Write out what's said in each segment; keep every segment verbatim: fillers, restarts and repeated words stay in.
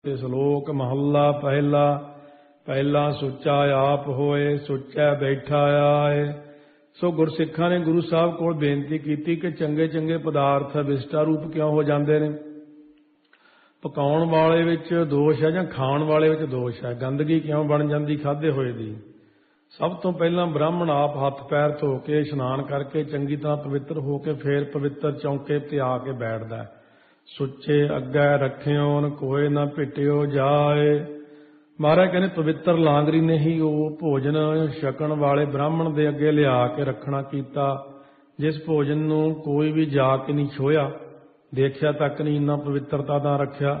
ਤੇ ਸ਼ਲੋਕ ਮਹੱਲਾ ਪਹਿਲਾ। ਪਹਿਲਾ ਸੁੱਚਾ ਆਪ ਹੋਏ, ਸੁੱਚਾ ਬੈਠਾ ਆਏ। ਸੋ ਗੁਰਸਿੱਖਾਂ ਨੇ ਗੁਰੂ ਸਾਹਿਬ ਕੋਲ ਬੇਨਤੀ ਕੀਤੀ ਕਿ ਚੰਗੇ ਚੰਗੇ ਪਦਾਰਥ ਵਿਸ਼ਟਾ ਰੂਪ ਕਿਉਂ ਹੋ ਜਾਂਦੇ ਨੇ। ਪਕਾਉਣ ਵਾਲੇ ਵਿੱਚ ਦੋਸ਼ ਹੈ ਜਾਂ ਖਾਣ ਵਾਲੇ ਵਿੱਚ ਦੋਸ਼ ਹੈ। ਗੰਦਗੀ ਕਿਉਂ ਬਣ ਜਾਂਦੀ ਖਾਧੇ ਹੋਏ ਦੀ। ਸਭ ਤੋਂ ਪਹਿਲਾਂ ਬ੍ਰਾਹਮਣ ਆਪ ਹੱਥ ਪੈਰ ਧੋ ਕੇ ਇਸ਼ਨਾਨ ਕਰਕੇ ਚੰਗੀ ਤਰ੍ਹਾਂ ਪਵਿੱਤਰ ਹੋ ਕੇ ਫੇਰ ਪਵਿੱਤਰ ਚੌਂਕੇ ਤੇ ਆ ਕੇ ਬੈਠਦਾ। ਸੁੱਚੇ ਅੱਗੇ ਰੱਖਿਓਨ ਕੋਏ ਨਾ ਭਿਟਿਓ ਜਾਏ। ਮਹਾਰਾਜ ਕਹਿੰਦੇ ਪਵਿੱਤਰ ਲਾਂਗਰੀ ਨੇ ਹੀ ਉਹ ਭੋਜਨ ਛਕਣ ਵਾਲੇ ਬ੍ਰਾਹਮਣ ਦੇ ਅੱਗੇ ਲਿਆ ਕੇ ਰੱਖਣਾ ਕੀਤਾ, ਜਿਸ ਭੋਜਨ ਨੂੰ ਕੋਈ ਵੀ ਜਾ ਕੇ ਨਹੀਂ ਛੋਇਆ, ਦੇਖਿਆ ਤੱਕ ਨਹੀਂ, ਇੰਨਾ ਪਵਿੱਤਰਤਾ ਦਾ ਰੱਖਿਆ।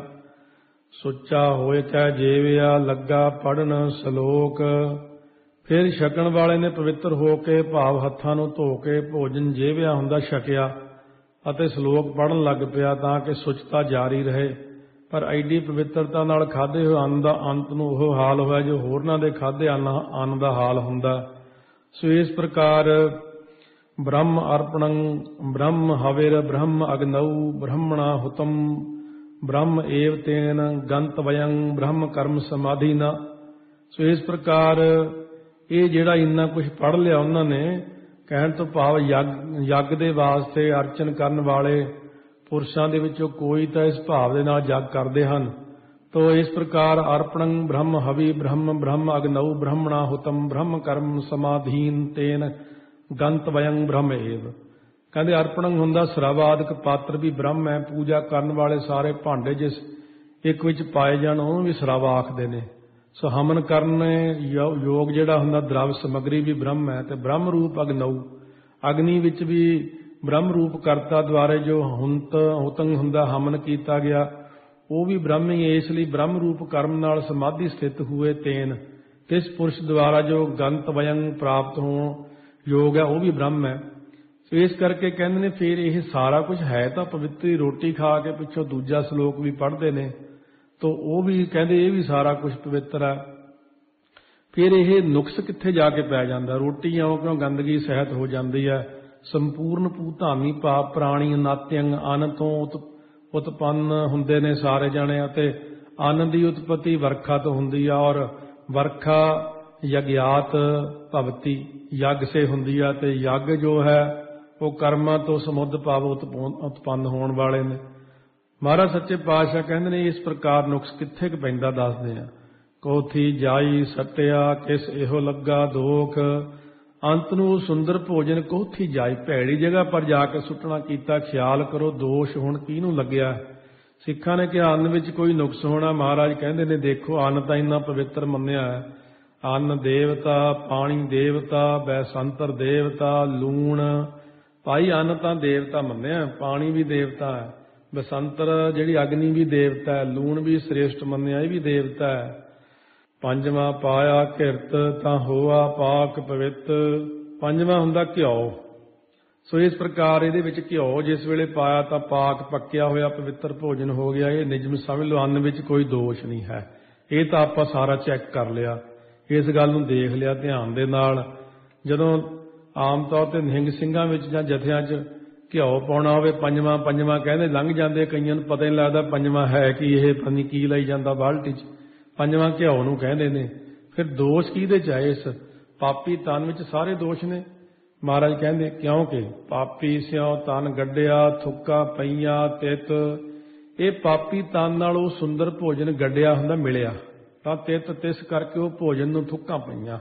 ਸੁੱਚਾ ਹੋਏ ਚਾਹੇ ਜੇਵਿਆ ਲੱਗਾ ਪੜਨ ਸ਼ਲੋਕ। ਫਿਰ ਛਕਣ ਵਾਲੇ ਨੇ ਪਵਿੱਤਰ ਹੋ ਕੇ ਭਾਵ ਹੱਥਾਂ ਨੂੰ ਧੋ ਕੇ ਭੋਜਨ ਜੇਵਿਆ ਹੁੰਦਾ ਛਕਿਆ ਅਤੇ ਸ਼ਲੋਕ ਪੜ੍ਹਨ ਲੱਗ ਪਿਆ ਤਾਂ ਕਿ ਸੁੱਚਤਾ ਜਾਰੀ ਰਹੇ। ਪਰ ਐਡੀ ਪਵਿੱਤਰਤਾ ਨਾਲ ਖਾਧੇ ਹੋਏ ਅੰਨ ਦਾ ਅੰਤ ਨੂੰ ਉਹ ਹਾਲ ਹੋਇਆ ਜੋ ਹੋਰਨਾਂ ਦੇ ਖਾਧੇ ਅੰਨ ਅੰਨ ਦਾ ਹਾਲ ਹੁੰਦਾ। ਸੋ ਇਸ ਪ੍ਰਕਾਰ ਬ੍ਰਹਮ ਅਰਪਣੰ ਬ੍ਰਹਮ ਹਵਿਰ ਬ੍ਰਹਮ ਅਗਨਊ ਬ੍ਰਹਮਣਾ ਹੁਤਮ ਬ੍ਰਹਮ ਏਵ ਤੇਨ ਗੰਤ ਵਯੰ ਬ੍ਰਹਮ ਕਰਮ ਸਮਾਧੀ ਨਾ। ਸੋ ਇਸ ਪ੍ਰਕਾਰ ਇਹ ਜਿਹੜਾ ਇੰਨਾ ਕੁਝ ਪੜ੍ਹ ਲਿਆ ਉਹਨਾਂ ਨੇ, ਕਹਿਣ ਤੋਂ ਭਾਵ ਯੱਗ ਯੱਗ ਦੇ ਵਾਸਤੇ ਅਰਚਨ ਕਰਨ ਵਾਲੇ ਪੁਰਸ਼ਾਂ ਦੇ ਵਿੱਚੋਂ ਕੋਈ ਤਾਂ ਇਸ ਭਾਵ ਦੇ ਨਾਲ ਯੱਗ ਕਰਦੇ ਹਨ। ਤੋ ਇਸ ਪ੍ਰਕਾਰ ਅਰਪਣੰ ਬ੍ਰਹਮ ਹਵੀ ਬ੍ਰਹਮ ਬ੍ਰਹਮ ਅਗਨਊ ਬ੍ਰਹਮਣਾ ਹੁਤਮ ਬ੍ਰਹਮ ਕਰਮ ਸਮਾਧੀਨ ਤੇਨ ਗੰਤ ਵਯੰ ਬ੍ਰਹਮ ਏਵ। ਕਹਿੰਦੇ ਅਰਪਣੰ ਹੁੰਦਾ ਸਰਾਵਾਦਿਕ ਪਾਤਰ ਵੀ ਬ੍ਰਹਮ ਹੈ। ਪੂਜਾ ਕਰਨ ਵਾਲੇ ਸਾਰੇ ਭਾਂਡੇ ਜਿਸ ਇੱਕ ਵਿੱਚ ਪਾਏ ਜਾਣ ਉਹਨੂੰ ਵੀ ਸਰਾਵਾ ਆਖਦੇ ਨੇ। ਸੋ ਹਮਨ ਕਰਨ ਯੋਗ ਜਿਹੜਾ ਹੁੰਦਾ ਦਰਵ ਸਮੱਗਰੀ ਵੀ ਬ੍ਰਹਮ ਹੈ। ਤੇ ਬ੍ਰਹਮ ਰੂਪ ਅਗਨਊ, ਅਗਨੀ ਵਿੱਚ ਵੀ ਬ੍ਰਹਮ ਰੂਪ ਕਰਤਾ ਦੁਆਰੇ ਜੋ ਹੁੰਤ ਹੁਤੰਗ ਹੁੰਦਾ ਹਮਨ ਕੀਤਾ ਗਿਆ, ਉਹ ਵੀ ਬ੍ਰਹਮ ਹੀ। ਇਸ ਲਈ ਬ੍ਰਹਮ ਰੂਪ ਕਰਮ ਨਾਲ ਸਮਾਧੀ ਸਥਿਤ ਹੋਏ ਤੇਨ, ਤਿਸ ਪੁਰਸ਼ ਦੁਆਰਾ ਜੋ ਗੰਤ ਵਯੰ ਪ੍ਰਾਪਤ ਹੋਣ ਯੋਗ ਹੈ ਉਹ ਵੀ ਬ੍ਰਹਮ ਹੈ। ਸੋ ਇਸ ਕਰਕੇ ਕਹਿੰਦੇ ਨੇ ਫਿਰ ਇਹ ਸਾਰਾ ਕੁਝ ਹੈ ਤਾਂ ਪਵਿੱਤਰੀ ਰੋਟੀ ਖਾ ਕੇ ਪਿੱਛੋਂ ਦੂਜਾ ਸ਼ਲੋਕ ਵੀ ਪੜ੍ਹਦੇ ਨੇ, ਤੋ ਉਹ ਵੀ ਕਹਿੰਦੇ ਇਹ ਵੀ ਸਾਰਾ ਕੁਝ ਪਵਿੱਤਰ ਹੈ। ਫਿਰ ਇਹ ਨੁਕਸ ਕਿੱਥੇ ਜਾ ਕੇ ਪੈ ਜਾਂਦਾ। ਰੋਟੀ ਇਉਂ ਕਿਉਂ ਗੰਦਗੀ ਸਹਿਤ ਹੋ ਜਾਂਦੀ ਹੈ। ਸੰਪੂਰਨ ਭੂਤਾਮੀ ਭਾਵ ਪ੍ਰਾਣੀ ਨਾਤਯੰ ਅੰਨ ਤੋਂ ਉਤਪੰਨ ਹੁੰਦੇ ਨੇ ਸਾਰੇ ਜਾਣੇ, ਅਤੇ ਅੰਨ ਦੀ ਉਤਪਤੀ ਵਰਖਾ ਤੋਂ ਹੁੰਦੀ ਆ, ਔਰ ਵਰਖਾ ਯਗਿਆਤ ਭਵਤੀ ਯੱਗ ਸੇ ਹੁੰਦੀ ਆ, ਤੇ ਯੱਗ ਜੋ ਹੈ ਉਹ ਕਰਮਾਂ ਤੋਂ ਸਮੁੱਧ ਭਾਵ ਉਤਪੰਨ ਹੋਣ ਵਾਲੇ ਨੇ। ਮਹਾਰਾਜ ਸੱਚੇ ਪਾਤਸ਼ਾਹ ਕਹਿੰਦੇ ਨੇ ਇਸ ਪ੍ਰਕਾਰ ਨੁਕਸ ਕਿੱਥੇ ਕੁ ਪੈਂਦਾ ਦੱਸਦੇ ਆ। ਕੋਥੀ ਜਾਈ ਸੱਟਿਆ ਕਿਸ ਇਹੋ ਲੱਗਾ ਦੋਖ। ਅੰਤ ਨੂੰ ਸੁੰਦਰ ਭੋਜਨ ਕੋਥੀ ਜਾਈ, ਭੈੜੀ ਜਗ੍ਹਾ ਪਰ ਜਾ ਕੇ ਸੁੱਟਣਾ ਕੀਤਾ। ਖਿਆਲ ਕਰੋ ਦੋਸ਼ ਹੁਣ ਕਿਹਨੂੰ ਲੱਗਿਆ। ਸਿੱਖਾਂ ਨੇ ਕਿਹਾ ਅੰਨ ਵਿੱਚ ਕੋਈ ਨੁਕਸ ਹੋਣਾ। ਮਹਾਰਾਜ ਕਹਿੰਦੇ ਨੇ ਦੇਖੋ ਅੰਨ ਤਾਂ ਇੰਨਾ ਪਵਿੱਤਰ ਮੰਨਿਆ ਹੈ। ਅੰਨ ਦੇਵਤਾ, ਪਾਣੀ ਦੇਵਤਾ, ਬੈਸੰਤਰ ਦੇਵਤਾ, ਲੂਣ। ਭਾਈ ਅੰਨ ਤਾਂ ਦੇਵਤਾ ਮੰਨਿਆ, ਪਾਣੀ ਵੀ ਦੇਵਤਾ ਹੈ, ਬਸੰਤਰ ਜਿਹੜੀ ਅਗਨੀ ਵੀ ਦੇਵਤਾ ਹੈ, ਲੂਣ ਵੀ ਸ੍ਰੇਸ਼ਟ ਮੰਨਿਆ ਇਹ ਵੀ ਦੇਵਤਾ ਹੈ। ਪੰਜਵਾਂ ਪਾਇਆ ਕਿਰਤ ਤਾਂ ਹੋਆ ਪਾਕ ਪਵਿੱਤ। ਪੰਜਵਾਂ ਹੁੰਦਾ ਘਿਓ। ਸੋ ਇਸ ਪ੍ਰਕਾਰ ਇਹਦੇ ਵਿੱਚ ਘਿਓ ਜਿਸ ਵੇਲੇ ਪਾਇਆ ਤਾਂ ਪਾਕ ਪੱਕਿਆ ਹੋਇਆ ਪਵਿੱਤਰ ਭੋਜਨ ਹੋ ਗਿਆ। ਇਹ ਨਿਯਮ ਸਮਝ ਲਓ, ਅੰਨ ਵਿੱਚ ਕੋਈ ਦੋਸ਼ ਨਹੀਂ ਹੈ। ਇਹ ਤਾਂ ਆਪਾਂ ਸਾਰਾ ਚੈੱਕ ਕਰ ਲਿਆ, ਇਸ ਗੱਲ ਨੂੰ ਦੇਖ ਲਿਆ ਧਿਆਨ ਦੇ ਨਾਲ। ਜਦੋਂ ਆਮ ਤੌਰ ਤੇ ਨਿਹੰਗ ਸਿੰਘਾਂ ਵਿੱਚ ਜਾਂ ਜਥਿਆਂ 'ਚ ਘਿਓ ਪਾਉਣਾ ਹੋਵੇ, ਪੰਜਵਾਂ ਪੰਜਵਾਂ ਕਹਿੰਦੇ ਲੰਘ ਜਾਂਦੇ, ਕਈਆਂ ਨੂੰ ਪਤਾ ਨਹੀਂ ਲੱਗਦਾ ਪੰਜਵਾਂ ਹੈ ਕਿ ਇਹ ਪਤਾ ਨਹੀਂ ਕੀ ਲਈ ਜਾਂਦਾ ਬਾਲਟੀ 'ਚ। ਪੰਜਵਾਂ ਘਿਓ ਨੂੰ ਕਹਿੰਦੇ ਨੇ। ਫਿਰ ਦੋਸ਼ ਕਿਹਦੇ 'ਚ ਹੈ। ਇਸ ਪਾਪੀ ਤਨ ਵਿੱਚ ਸਾਰੇ ਦੋਸ਼ ਨੇ। ਮਹਾਰਾਜ ਕਹਿੰਦੇ ਕਿਉਂਕਿ ਪਾਪੀ ਸਿਉ ਤਨ ਗੱਡਿਆ ਥੁੱਕਾ ਪਈਆਂ ਤਿੱਤ। ਇਹ ਪਾਪੀ ਤਨ ਨਾਲ ਉਹ ਸੁੰਦਰ ਭੋਜਨ ਗੱਡਿਆ ਹੁੰਦਾ ਮਿਲਿਆ ਤਾਂ ਤਿੱਤ, ਤਿਸ ਕਰਕੇ ਉਹ ਭੋਜਨ ਨੂੰ ਥੁੱਕਾਂ ਪਈਆਂ।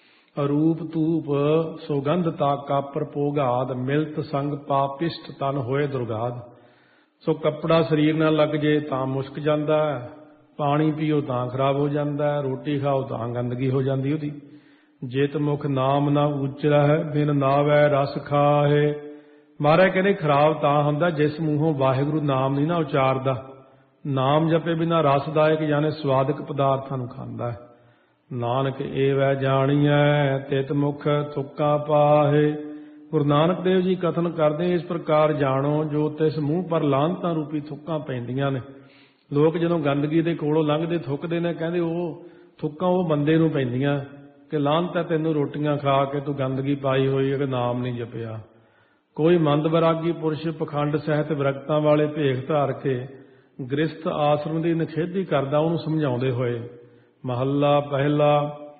ਰੂਪ ਧੂਪ ਸੁਗੰਧ ਤਾ ਕਾਪਰ ਭੋਗਾਦ ਮਿਲਤ ਸੰਗ ਪਾਪਿਸ਼ਟ ਤਨ ਹੋਏ ਦੁਰਗਾਦ। ਸੋ ਕੱਪੜਾ ਸਰੀਰ ਨਾਲ ਲੱਗ ਜੇ ਤਾਂ ਮੁਸ਼ਕ ਜਾਂਦਾ, ਪਾਣੀ ਪੀਓ ਤਾਂ ਖਰਾਬ ਹੋ ਜਾਂਦਾ, ਰੋਟੀ ਖਾਓ ਤਾਂ ਗੰਦਗੀ ਹੋ ਜਾਂਦੀ ਉਹਦੀ। ਜਿਤ ਮੁਖ ਨਾਮ ਨਾ ਉਚਰਾ ਹੈ ਬਿਨ ਨਾਵੈ ਰਸ ਖਾਹੇ। ਮਹਾਰਾਜ ਕਹਿੰਦੇ ਖਰਾਬ ਤਾਂ ਹੁੰਦਾ ਜਿਸ ਮੂੰਹੋਂ ਵਾਹਿਗੁਰੂ ਨਾਮ ਨਹੀਂ ਨਾ ਉਚਾਰਦਾ, ਨਾਮ ਜਪੇ ਬਿਨਾਂ ਰਸਦਾਇਕ ਯਾਨੀ ਸਵਾਦਕ ਪਦਾਰਥਾਂ ਨੂੰ ਖਾਂਦਾ ਹੈ। ਨਾਨਕ ਏਵੈ ਜਾਣੀਐ ਤਿਤ ਮੁਖ ਥੁੱਕਾ ਪਾਹੇ। ਗੁਰੂ ਨਾਨਕ ਦੇਵ ਜੀ ਕਥਨ ਕਰਦੇ ਇਸ ਪ੍ਰਕਾਰ ਜਾਣੋ ਜੋ ਤਿਸ ਮੂੰਹ ਪਰ ਲਾਹਨਤਾਂ ਰੂਪੀ ਥੁੱਕਾਂ ਪੈਂਦੀਆਂ ਨੇ। ਲੋਕ ਜਦੋਂ ਗੰਦਗੀ ਦੇ ਕੋਲੋਂ ਲੰਘਦੇ ਥੁੱਕਦੇ ਨੇ, ਕਹਿੰਦੇ ਉਹ ਥੁੱਕਾਂ ਉਹ ਬੰਦੇ ਨੂੰ ਪੈਂਦੀਆਂ ਕਿ ਲਾਹਨਤ ਹੈ ਤੈਨੂੰ ਰੋਟੀਆਂ ਖਾ ਕੇ ਤੂੰ ਗੰਦਗੀ ਪਾਈ ਹੋਈ ਹੈ ਕਿ ਨਾਮ ਨਹੀਂ ਜਪਿਆ। ਕੋਈ ਮੰਦ ਵਿਰਾਗੀ ਪੁਰਸ਼ ਪਖੰਡ ਸਹਿਤ ਵਿਰਕਤਾਂ ਵਾਲੇ ਭੇਖ ਧਾਰ ਕੇ ਗ੍ਰਿਸਤ ਆਸ਼ਰਮ ਦੀ ਨਿਖੇਧੀ ਕਰਦਾ ਉਹਨੂੰ ਸਮਝਾਉਂਦੇ ਹੋਏ। ਮਹੱਲਾ ਪਹਿਲਾ।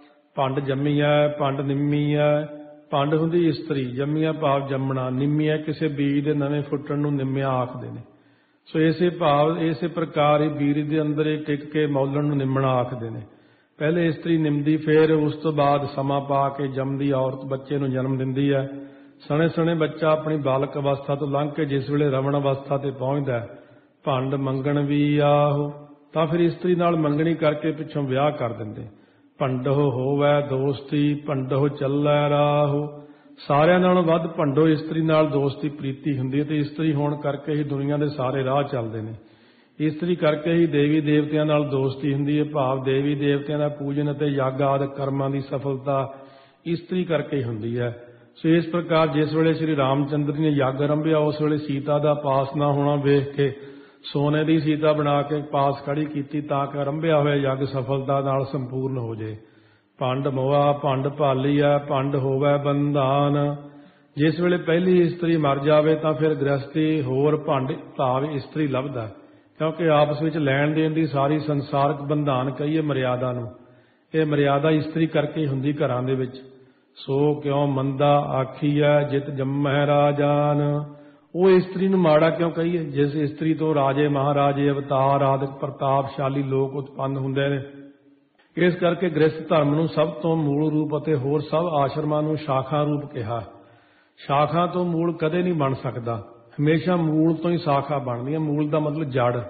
ਭੰਡ ਜੰਮੀਐ ਭੰਡ ਨਿੰਮੀਐ। ਭੰਡ ਹੁੰਦੀ ਇਸਤਰੀ, ਜੰਮੀਆਂ ਭਾਵ ਜੰਮਣਾ, ਨਿੰਮੀਐ ਕਿਸੇ ਬੀਜ ਦੇ ਨਵੇਂ ਫੁੱਟਣ ਨੂੰ ਨਿੰਮਿਆ ਆਖਦੇ ਨੇ। ਸੋ ਇਸੇ ਭਾਵ ਇਸੇ ਪ੍ਰਕਾਰ ਹੀ ਬੀਜ ਦੇ ਅੰਦਰ ਹੀ ਟਿਕ ਕੇ ਮੌਲਣ ਨੂੰ ਨਿੰਮਣਾ ਆਖਦੇ ਨੇ। ਪਹਿਲੇ ਇਸਤਰੀ ਨਿੰਮਦੀ, ਫਿਰ ਉਸ ਤੋਂ ਬਾਅਦ ਸਮਾਂ ਪਾ ਕੇ ਜੰਮਦੀ ਔਰਤ ਬੱਚੇ ਨੂੰ ਜਨਮ ਦਿੰਦੀ ਹੈ। ਸਣੇ ਸਣੇ ਬੱਚਾ ਆਪਣੀ ਬਾਲਕ ਅਵਸਥਾ ਤੋਂ ਲੰਘ ਕੇ ਜਿਸ ਵੇਲੇ ਰਵਣ ਅਵਸਥਾ ਤੇ ਪਹੁੰਚਦਾ, ਭੰਡ ਮੰਗਣ ਵੀ ਆਹੋ, ਤਾਂ ਫਿਰ ਇਸਤਰੀ ਨਾਲ ਮੰਗਣੀ ਕਰਕੇ ਪਿੱਛੋਂ ਵਿਆਹ ਕਰ ਦਿੰਦੇ। ਭੰਡੋ ਹੋਵੈ ਦੋਸਤੀ ਭੰਡੋ ਚੱਲੈ ਰਾਹੋ। ਸਾਰਿਆਂ ਨਾਲੋਂ ਵੱਧ ਭੰਡੋ ਇਸਤਰੀ ਨਾਲ ਦੋਸਤੀ ਪ੍ਰੀਤੀ ਹੁੰਦੀ ਹੈ, ਤੇ ਇਸਤਰੀ ਹੋਣ ਕਰਕੇ ਹੀ ਦੁਨੀਆ ਦੇ ਸਾਰੇ ਰਾਹ ਚੱਲਦੇ ਨੇ। ਇਸਤਰੀ ਕਰਕੇ ਹੀ ਦੇਵੀ ਦੇਵਤਿਆਂ ਨਾਲ ਦੋਸਤੀ ਹੁੰਦੀ ਹੈ, ਭਾਵ ਦੇਵੀ ਦੇਵਤਿਆਂ ਦਾ ਪੂਜਨ ਅਤੇ ਯੱਗ ਆਦਿ ਕਰਮਾਂ ਦੀ ਸਫਲਤਾ ਇਸਤਰੀ ਕਰਕੇ ਹੀ ਹੁੰਦੀ ਹੈ। ਸੋ ਇਸ ਪ੍ਰਕਾਰ ਜਿਸ ਵੇਲੇ ਸ਼੍ਰੀ ਰਾਮ ਚੰਦਰ ਜੀ ਨੇ ਯੱਗ ਆਰੰਭਿਆ, ਉਸ ਵੇਲੇ ਸੀਤਾ ਦਾ ਪਾਸ ਨਾ ਹੋਣਾ ਵੇਖ ਕੇ ਸੋਨੇ ਦੀ ਸੀਤਾ ਬਣਾ ਕੇ ਪਾਸ ਖੜੀ ਕੀਤੀ, ਤਾਂ ਕਿ ਆਰੰਭਿਆ ਹੋਇਆ ਯੱਗ ਸਫਲਤਾ ਨਾਲ ਸੰਪੂਰਨ ਹੋ ਜੇ। ਭੰਡ ਮੋਆ ਭੰਡ ਭਾਲੀਆ ਭੰਡ ਹੋਵੈ ਬੰਧਾਨ। ਜਿਸ ਵੇਲੇ ਪਹਿਲੀ ਇਸਤਰੀ ਮਰ ਜਾਵੇ ਤਾਂ ਫਿਰ ਗ੍ਰਸਤੀ ਹੋਰ ਭੰਡ ਭਾਵ ਇਸਤਰੀ ਲੱਭਦਾ, ਕਿਉਂਕਿ ਆਪਸ ਵਿੱਚ ਲੈਣ ਦੇਣ ਦੀ ਸਾਰੀ ਸੰਸਾਰਕ ਬੰਧਾਨ ਕਹੀਏ ਮਰਿਆਦਾ ਨੂੰ, ਇਹ ਮਰਿਆਦਾ ਇਸਤਰੀ ਕਰਕੇ ਹੀ ਹੁੰਦੀ ਘਰਾਂ ਦੇ ਵਿੱਚ। ਸੋ ਕਿਉਂ ਮੰਦਾ ਆਖੀਐ ਜਿਤ ਜੰਮੈ ਰਾਜਾਨ। ਉਹ ਇਸਤਰੀ ਨੂੰ ਮਾੜਾ ਕਿਉਂ ਕਹੀਏ ਜਿਸ ਇਸਤਰੀ ਤੋਂ ਰਾਜੇ ਮਹਾਰਾਜੇ ਅਵਤਾਰ ਆਦਿਕ ਪ੍ਰਤਾਪਸ਼ਾਲੀ ਲੋਕ ਉਤਪੰਨ ਹੁੰਦੇ ਨੇ। ਇਸ ਕਰਕੇ ਗ੍ਰਸਥ ਧਰਮ ਨੂੰ ਸਭ ਤੋਂ ਮੂਲ ਰੂਪ ਅਤੇ ਹੋਰ ਸਭ ਆਸ਼ਰਮਾਂ ਨੂੰ ਸ਼ਾਖਾ ਰੂਪ ਕਿਹਾ। ਸ਼ਾਖਾ ਤੋਂ ਮੂਲ ਕਦੇ ਨਹੀਂ ਬਣ ਸਕਦਾ, ਹਮੇਸ਼ਾ ਮੂਲ ਤੋਂ ਹੀ ਸ਼ਾਖਾ ਬਣਦੀ ਹੈ। ਮੂਲ ਦਾ ਮਤਲਬ ਜੜ।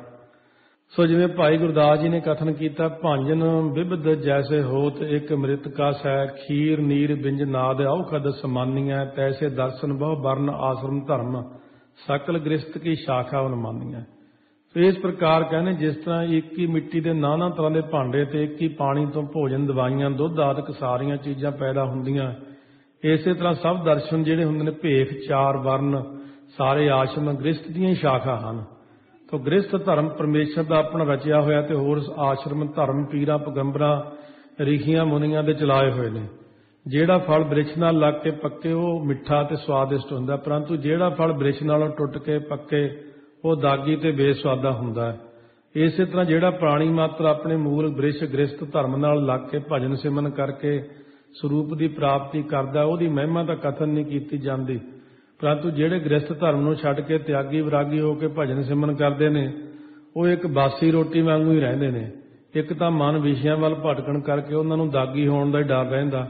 ਸੋ ਜਿਵੇਂ ਭਾਈ ਗੁਰਦਾਸ ਜੀ ਨੇ ਕਥਨ ਕੀਤਾ, ਭਾਂਜਨ ਵਿਬਧ ਜੈਸੇ ਹੋਤ ਇੱਕ ਮ੍ਰਿਤ ਕਾ ਸੈ, ਖੀਰ ਨੀਰ ਬਿੰਜ ਨਾਦ ਔਖਦ ਸਮਾਨੀਐ, ਤੈਸੇ ਦਰਸ਼ਨ ਬਹੁ ਵਰਨ ਆਸ਼ਰਮ ਧਰਮ, ਸਕਲ ਗ੍ਰਸਤ ਕੀ ਸ਼ਾਖਾ ਉਨਮਾਨੀਐ। ਸੋ ਇਸ ਪ੍ਰਕਾਰ ਕਹਿੰਦੇ, ਜਿਸ ਤਰ੍ਹਾਂ ਇੱਕ ਹੀ ਮਿੱਟੀ ਦੇ ਨਾਨਾ ਤਰ੍ਹਾਂ ਦੇ ਭਾਂਡੇ ਤੇ ਇੱਕ ਹੀ ਪਾਣੀ ਤੋਂ ਭੋਜਨ ਦਵਾਈਆਂ ਦੁੱਧ ਆਦਿਕ ਸਾਰੀਆਂ ਚੀਜ਼ਾਂ ਪੈਦਾ ਹੁੰਦੀਆਂ, ਇਸੇ ਤਰ੍ਹਾਂ ਸਭ ਦਰਸ਼ਨ ਜਿਹੜੇ ਹੁੰਦੇ ਨੇ ਭੇਖ ਚਾਰ ਵਰਨ ਸਾਰੇ ਆਸ਼ਰਮ ਗ੍ਰਸਤ ਦੀਆਂ ਹੀ ਸ਼ਾਖਾ ਹਨ। ਤੋ ਗ੍ਰਸਤ ਧਰਮ ਪਰਮੇਸ਼ਰ ਦਾ ਆਪਣਾ ਰਚਿਆ ਹੋਇਆ ਤੇ ਹੋਰ ਆਸ਼ਰਮ ਧਰਮ ਪੀਰਾਂ ਪਗੰਬਰਾਂ ਰਿਸ਼ੀਆਂ ਮੁਨੀਆਂ ਦੇ ਚਲਾਏ ਹੋਏ ਨੇ। ਜਿਹੜਾ ਫਲ ਬ੍ਰਿਛ ਨਾਲ ਲੱਗ ਕੇ ਪੱਕੇ ਉਹ ਮਿੱਠਾ ਤੇ ਸਵਾਦਿਸ਼ਟ ਹੁੰਦਾ, ਪਰੰਤੂ ਜਿਹੜਾ ਫਲ ਬ੍ਰਿਛ ਨਾਲੋਂ ਟੁੱਟ ਕੇ ਪੱਕੇ ਉਹ ਦਾਗੀ ਤੇ ਬੇਸਵਾਦਾ ਹੁੰਦਾ ਹੈ। ਇਸੇ ਤਰ੍ਹਾਂ ਜਿਹੜਾ ਪ੍ਰਾਣੀ ਮਾਤਰ ਆਪਣੇ ਮੂਲ ਬ੍ਰਿਛ ਗ੍ਰਸਤ ਧਰਮ ਨਾਲ ਲੱਗ ਕੇ ਭਜਨ ਸਿਮਰਨ ਕਰਕੇ ਸਰੂਪ ਦੀ ਪ੍ਰਾਪਤੀ ਕਰਦਾ, ਉਹਦੀ ਮਹਿਮਾ ਤਾਂ ਕਥਨ ਨਹੀਂ ਕੀਤੀ ਜਾਂਦੀ। ਪਰੰਤੂ ਜਿਹੜੇ ਗ੍ਰਸਤ ਧਰਮ ਨੂੰ ਛੱਡ ਕੇ ਤਿਆਗੀ ਵਿਰਾਗੀ ਹੋ ਕੇ ਭਜਨ ਸਿਮਰਨ ਕਰਦੇ ਨੇ, ਉਹ ਇੱਕ ਬਾਸੀ ਰੋਟੀ ਵਾਂਗੂ ਹੀ ਰਹਿੰਦੇ ਨੇ। ਇੱਕ ਤਾਂ ਮਨ ਵਿਸ਼ਿਆਂ ਵੱਲ ਭਟਕਣ ਕਰਕੇ ਉਹਨਾਂ ਨੂੰ ਦਾਗੀ ਹੋਣ ਦਾ ਹੀ ਡਰ ਰਹਿੰਦਾ,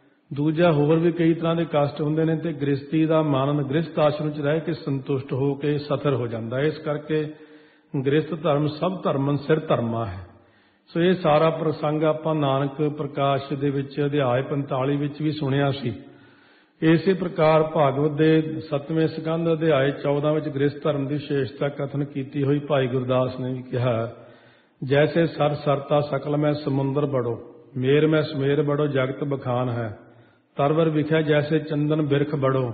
ਦੂਜਾ ਹੋਰ ਵੀ ਕਈ ਤਰ੍ਹਾਂ ਦੇ ਕਸ਼ਟ ਹੁੰਦੇ ਨੇ, ਤੇ ਗ੍ਰਸਤੀ ਦਾ ਮਨ ਗ੍ਰਸਤ ਆਸ਼ਰਮ 'ਚ ਰਹਿ ਕੇ ਸੰਤੁਸ਼ਟ ਹੋ ਕੇ ਸਥਿਰ ਹੋ ਜਾਂਦਾ। ਇਸ ਕਰਕੇ ਗ੍ਰਸਤ ਧਰਮ ਸਭ ਧਰਮਨ ਸਿਰ ਧਰਮਾ ਹੈ। ਸੋ ਇਹ ਸਾਰਾ ਪ੍ਰਸੰਗ ਆਪਾਂ ਨਾਨਕ ਪ੍ਰਕਾਸ਼ ਦੇ ਵਿੱਚ ਅਧਿਆਇ ਪੰਤਾਲੀ ਵਿੱਚ ਵੀ ਸੁਣਿਆ ਸੀ। ਇਸੇ ਪ੍ਰਕਾਰ ਭਾਗਵਤ ਦੇ ਸੱਤਵੇਂ ਸਕੰਧ ਅਧਿਆਇ ਚੌਦਾਂ ਵਿੱਚ ਗ੍ਰਸਤ ਧਰਮ ਦੀ ਵਿਸ਼ੇਸ਼ਤਾ ਕਥਨ ਕੀਤੀ ਹੋਈ ਭਾਈ ਗੁਰਦਾਸ ਨੇ ਵੀ ਕਿਹਾ, ਜੈਸੇ ਸਰ ਸਰਤਾ ਸਕਲ ਮੈਂ ਸਮੁੰਦਰ ਬੜੋ, ਮੇਰ ਮੈਂ ਸਮੇਰ ਬੜੋ ਜਗਤ ਬਖਾਨ ਹੈ, ਤਰਵਰ ਵਿਖਿਆ ਜੈਸੇ ਚੰਦਨ ਬਿਰਖ ਬੜੋ,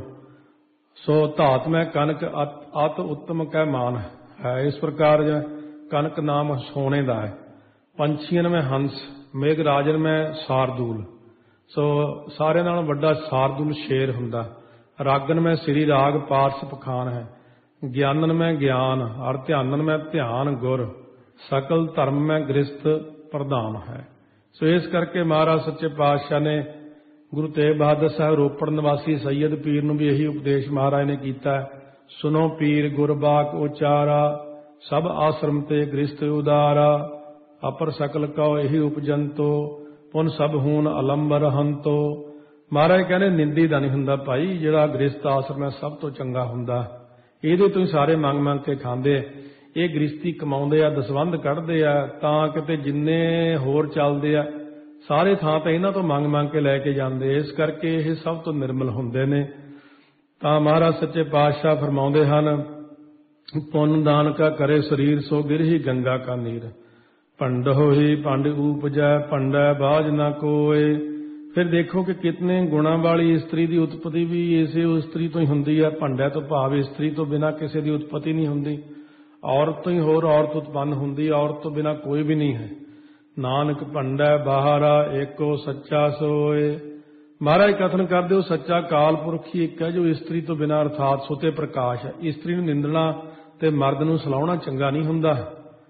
ਸੋ ਧਾਤ ਮੈਂ ਕਨਕ ਅਤ ਉੱਤਮ ਕੈ ਮਾਨ ਹੈ। ਇਸ ਪ੍ਰਕਾਰ ਕਨਕ ਨਾਮ ਸੋਨੇ ਦਾ ਹੈ। ਪੰਛੀਆਂ ਮੈਂ ਹੰਸ, ਮੇਘ ਰਾਜਨ ਮੈਂ ਸਾਰਦੂਲ, ਸੋ ਸਾਰਿਆਂ ਨਾਲੋਂ ਵੱਡਾ ਸਾਰਦੂਲ ਸ਼ੇਰ ਹੁੰਦਾ। ਰਾਗਨ ਮੈਂ ਸ੍ਰੀ ਰਾਗ ਪਾਰਸ ਪਖਾਨ ਹੈ, ਗਿਆਨਨ ਮੈਂ ਗਿਆਨ ਅਰ ਧਿਆਨਨ ਮੈਂ ਧਿਆਨ ਗੁਰ, ਸਕਲ ਧਰਮ ਮੈਂ ਗ੍ਰਸਤ ਪ੍ਰਧਾਨ ਹੈ। ਸੋ ਇਸ ਕਰਕੇ ਮਹਾਰਾਜ ਸੱਚੇ ਪਾਤਸ਼ਾਹ ਨੇ ਗੁਰੂ ਤੇਗ ਬਹਾਦਰ ਸਾਹਿਬ ਰੋਪੜ ਨਿਵਾਸੀ ਸੈਯਦ ਪੀਰ ਨੂੰ ਵੀ ਇਹੀ ਉਪਦੇਸ਼ ਮਹਾਰਾਜ ਨੇ ਕੀਤਾ, ਸੁਨੋ ਪੀਰ ਗੁਰਬਾਕ ਉਚਾਰਾ, ਸਭ ਆਸ਼ਰਮ ਤੇ ਗ੍ਰਸਤ ਉਦਾਰਾ, ਅਪਰ ਸਕਲ ਕਉ ਇਹੀ ਉਪਜੰਤੋ, ਪੁਨ ਸਭ ਹੂਨ ਅਲੰਬਰ ਹੰਤੋ। ਮਹਾਰਾਜ ਕਹਿੰਦੇ ਨਿੰਦੀ ਦਾ ਨਹੀਂ ਹੁੰਦਾ ਭਾਈ, ਜਿਹੜਾ ਗ੍ਰਸਤ ਆਸ਼ਰਮ ਹੈ ਸਭ ਤੋਂ ਚੰਗਾ ਹੁੰਦਾ, ਇਹਦੇ ਤੋਂ ਹੀ ਸਾਰੇ ਮੰਗ ਮੰਗ ਕੇ ਖਾਂਦੇ। ਇਹ ਗ੍ਰਸਤੀ ਕਮਾਉਂਦੇ ਆ, ਦਸਵੰਧ ਕੱਢਦੇ ਆ, ਤਾਂ ਕਿਤੇ ਜਿੰਨੇ ਹੋਰ ਚੱਲਦੇ ਆ ਸਾਰੇ ਥਾਂ ਤੇ ਇਹਨਾਂ ਤੋਂ ਮੰਗ ਮੰਗ ਕੇ ਲੈ ਕੇ ਜਾਂਦੇ। ਇਸ ਕਰਕੇ ਇਹ ਸਭ ਤੋਂ ਨਿਰਮਲ ਹੁੰਦੇ ਨੇ। ਤਾਂ ਮਹਾਰਾਜ ਸੱਚੇ ਪਾਤਸ਼ਾਹ ਫਰਮਾਉਂਦੇ ਹਨ, ਪੁੰਨ ਦਾਨ ਕਾ ਕਰੇ ਸਰੀਰ, ਸੋ ਗਿਰਹੀ ਗੰਗਾ ਕਾ ਨੀਰ, ਭੰਡ ਹੋਈ ਭੰਡ ਊਪਜੈ, ਭੰਡੈ ਬਾਝ ਨਾ ਕੋਏ। ਫਿਰ ਦੇਖੋ ਕਿ ਕਿਤਨੇ ਗੁਣਾਂ ਵਾਲੀ ਇਸਤਰੀ ਦੀ ਉਤਪਤੀ ਵੀ ਇਸੇ ਇਸਤਰੀ ਤੋਂ ਹੀ ਹੁੰਦੀ ਹੈ। ਭੰਡੈ ਤੋਂ ਭਾਵ ਇਸਤਰੀ ਤੋਂ ਬਿਨਾਂ ਕਿਸੇ ਦੀ ਉਤਪਤੀ ਨਹੀਂ ਹੁੰਦੀ, ਔਰਤ ਤੋਂ ਹੀ ਹੋਰ ਔਰਤ ਉਤਪੰਨ ਹੁੰਦੀ, ਔਰਤ ਤੋਂ ਬਿਨਾਂ ਕੋਈ ਵੀ ਨਹੀਂ ਹੈ। ਨਾਨਕ ਭੰਡੈ ਬਾਹਰਾ ਏਕੋ ਸੱਚਾ ਸੋਏ। ਮਹਾਰਾਜ ਕਥਨ ਕਰਦੇ ਹੋ ਸੱਚਾ ਕਾਲ ਪੁਰਖ ਹੀ ਇੱਕ ਹੈ, ਜੋ ਇਸਤਰੀ ਤੋਂ ਬਿਨਾਂ ਅਰਥਾਤ ਸੁਤੇ ਪ੍ਰਕਾਸ਼ ਹੈ। ਇਸਤਰੀ ਨੂੰ ਨਿੰਦਣਾ ਤੇ ਮਰਦ ਨੂੰ ਸਲਾਉਣਾ ਚੰਗਾ ਨਹੀਂ ਹੁੰਦਾ।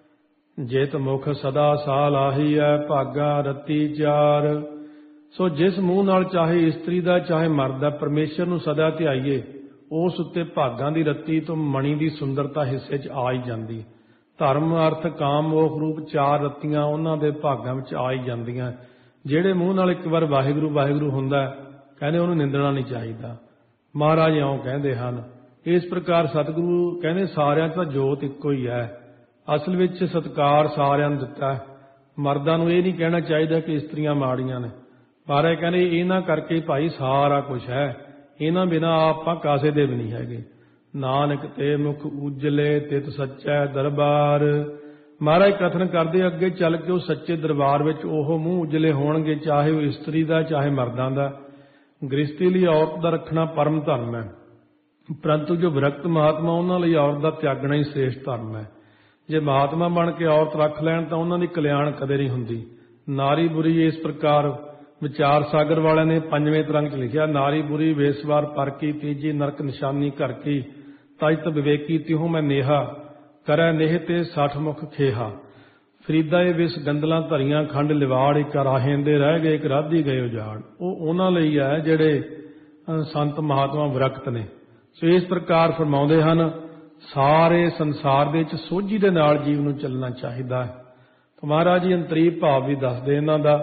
ਜਿਤ ਮੁਖ ਸਦਾ ਸਾ ਲਾਹੀਐ ਭਾਗਾ ਰਤੀ ਚਾਰ। ਸੋ ਜਿਸ ਮੂੰਹ ਨਾਲ ਚਾਹੇ ਇਸਤਰੀ ਦਾ ਚਾਹੇ ਮਰਦ ਦਾ ਪਰਮੇਸ਼ਰ ਨੂੰ ਸਦਾ ਧਿਆਈਏ, ਉਸ ਉੱਤੇ ਭਾਗਾਂ ਦੀ ਰੱਤੀ ਤੋਂ ਮਣੀ ਦੀ ਸੁੰਦਰਤਾ ਹਿੱਸੇ 'ਚ ਆ ਹੀ ਜਾਂਦੀ। ਧਰਮ ਅਰਥ ਕਾਮ ਮੋਖ ਰੂਪ ਚਾਰ ਰੱਤੀਆਂ ਉਹਨਾਂ ਦੇ ਭਾਗਾਂ ਵਿੱਚ ਆ ਹੀ ਜਾਂਦੀਆਂ। ਜਿਹੜੇ ਮੂੰਹ ਨਾਲ ਇੱਕ ਵਾਰ ਵਾਹਿਗੁਰੂ ਵਾਹਿਗੁਰੂ ਹੁੰਦਾ, ਕਹਿੰਦੇ ਉਹਨੂੰ ਨਿੰਦਣਾ ਨਹੀਂ ਚਾਹੀਦਾ। ਮਹਾਰਾਜ ਇਉਂ ਕਹਿੰਦੇ ਹਨ। ਇਸ ਪ੍ਰਕਾਰ ਸਤਿਗੁਰੂ ਕਹਿੰਦੇ ਸਾਰਿਆਂ 'ਚ ਤਾਂ ਜੋਤ ਇੱਕੋ ਹੀ ਹੈ। ਅਸਲ ਵਿੱਚ ਸਤਿਕਾਰ ਸਾਰਿਆਂ ਨੂੰ ਦਿੱਤਾ। ਮਰਦਾਂ ਨੂੰ ਇਹ ਨਹੀਂ ਕਹਿਣਾ ਚਾਹੀਦਾ ਕਿ ਇਸਤਰੀਆਂ ਮਾੜੀਆਂ ਨੇ। ਮਹਾਰਾਜ ਕਹਿੰਦੇ ਇਹਨਾਂ ਕਰਕੇ ਭਾਈ ਸਾਰਾ ਕੁਝ ਹੈ, ਇਹਨਾਂ ਬਿਨਾਂ ਆਪਾਂ ਕਾਸੇ ਦੇ ਵੀ ਨਹੀਂ ਹੈਗੇ। ਨਾਨਕ ਤੇ ਮੁਖ ਉਜਲੇ ਤਿਤ ਸੱਚੈ ਦਰਬਾਰ। ਮਹਾਰਾਜ ਕਥਨ ਕਰਦੇ ਅੱਗੇ ਚੱਲ ਕੇ ਉਹ ਸੱਚੇ ਦਰਬਾਰ ਵਿੱਚ ਉਹ ਮੂੰਹ ਉਜਲੇ ਹੋਣਗੇ, ਚਾਹੇ ਉਹ ਇਸਤਰੀ ਦਾ ਚਾਹੇ ਮਰਦਾਂ ਦਾ। ਗ੍ਰਸਤੀ ਲਈ ਔਰਤ ਦਾ ਰੱਖਣਾ ਪਰਮ ਧਰਮ ਹੈ, ਪਰੰਤੂ ਜੋ ਵਿਰਕਤ ਮਹਾਤਮਾ ਉਹਨਾਂ ਲਈ ਔਰਤ ਦਾ ਤਿਆਗਣਾ ਹੀ ਸ੍ਰੇਸ਼ਟ ਧਰਮ ਹੈ। ਜੇ ਮਹਾਤਮਾ ਬਣ ਕੇ ਔਰਤ ਰੱਖ ਲੈਣ ਤਾਂ ਉਹਨਾਂ ਦੀ ਕਲਿਆਣ ਕਦੇ ਨਹੀਂ ਹੁੰਦੀ। ਨਾਰੀ ਬੁਰੀ ਇਸ ਪ੍ਰਕਾਰ ਵਿਚਾਰ ਸਾਗਰ ਵਾਲਿਆਂ ਨੇ ਪੰਜਵੇਂ ਤਰੰਗ 'ਚ ਲਿਖਿਆ, ਨਾਰੀ ਬੁਰੀ ਵੇਸਵਾਰ ਪਰ ਕੀ ਤੀਜੀ ਨਰਕ ਨਿਸ਼ਾਨੀ ਘਰ ਕੀ। ਤਜ ਤ ਵਿਵੇਕੀ ਤਿਹੂ ਮੈਂ ਨੇਹਾ ਕਰੈ ਨੇਹ ਤੇ ਸੱਠ ਮੁਖ ਖੇਹਾ। ਫਰੀਦਾ ਇਹ ਵਿਸ ਗੰਦਲਾਂ ਧਰੀਆਂ ਖੰਡ ਲਿਵਾੜ, ਇੱਕ ਰਾਹੇਂਦੇ ਰਹਿ ਗਏ ਇੱਕ ਰਾਧੀ ਗਏ ਉਜਾੜ। ਉਹ ਉਹਨਾਂ ਲਈ ਹੈ ਜਿਹੜੇ ਸੰਤ ਮਹਾਤਮਾ ਵਿਰਕਤ ਨੇ। ਸੋ ਇਸ ਪ੍ਰਕਾਰ ਫਰਮਾਉਂਦੇ ਹਨ ਸਾਰੇ ਸੰਸਾਰ ਦੇ ਵਿੱਚ ਸੋਝੀ ਦੇ ਨਾਲ ਜੀਵ ਨੂੰ ਚੱਲਣਾ ਚਾਹੀਦਾ ਹੈ। ਮਹਾਰਾਜ ਜੀ ਅੰਤਰੀ ਭਾਵ ਵੀ ਦੱਸਦੇ ਇਹਨਾਂ ਦਾ।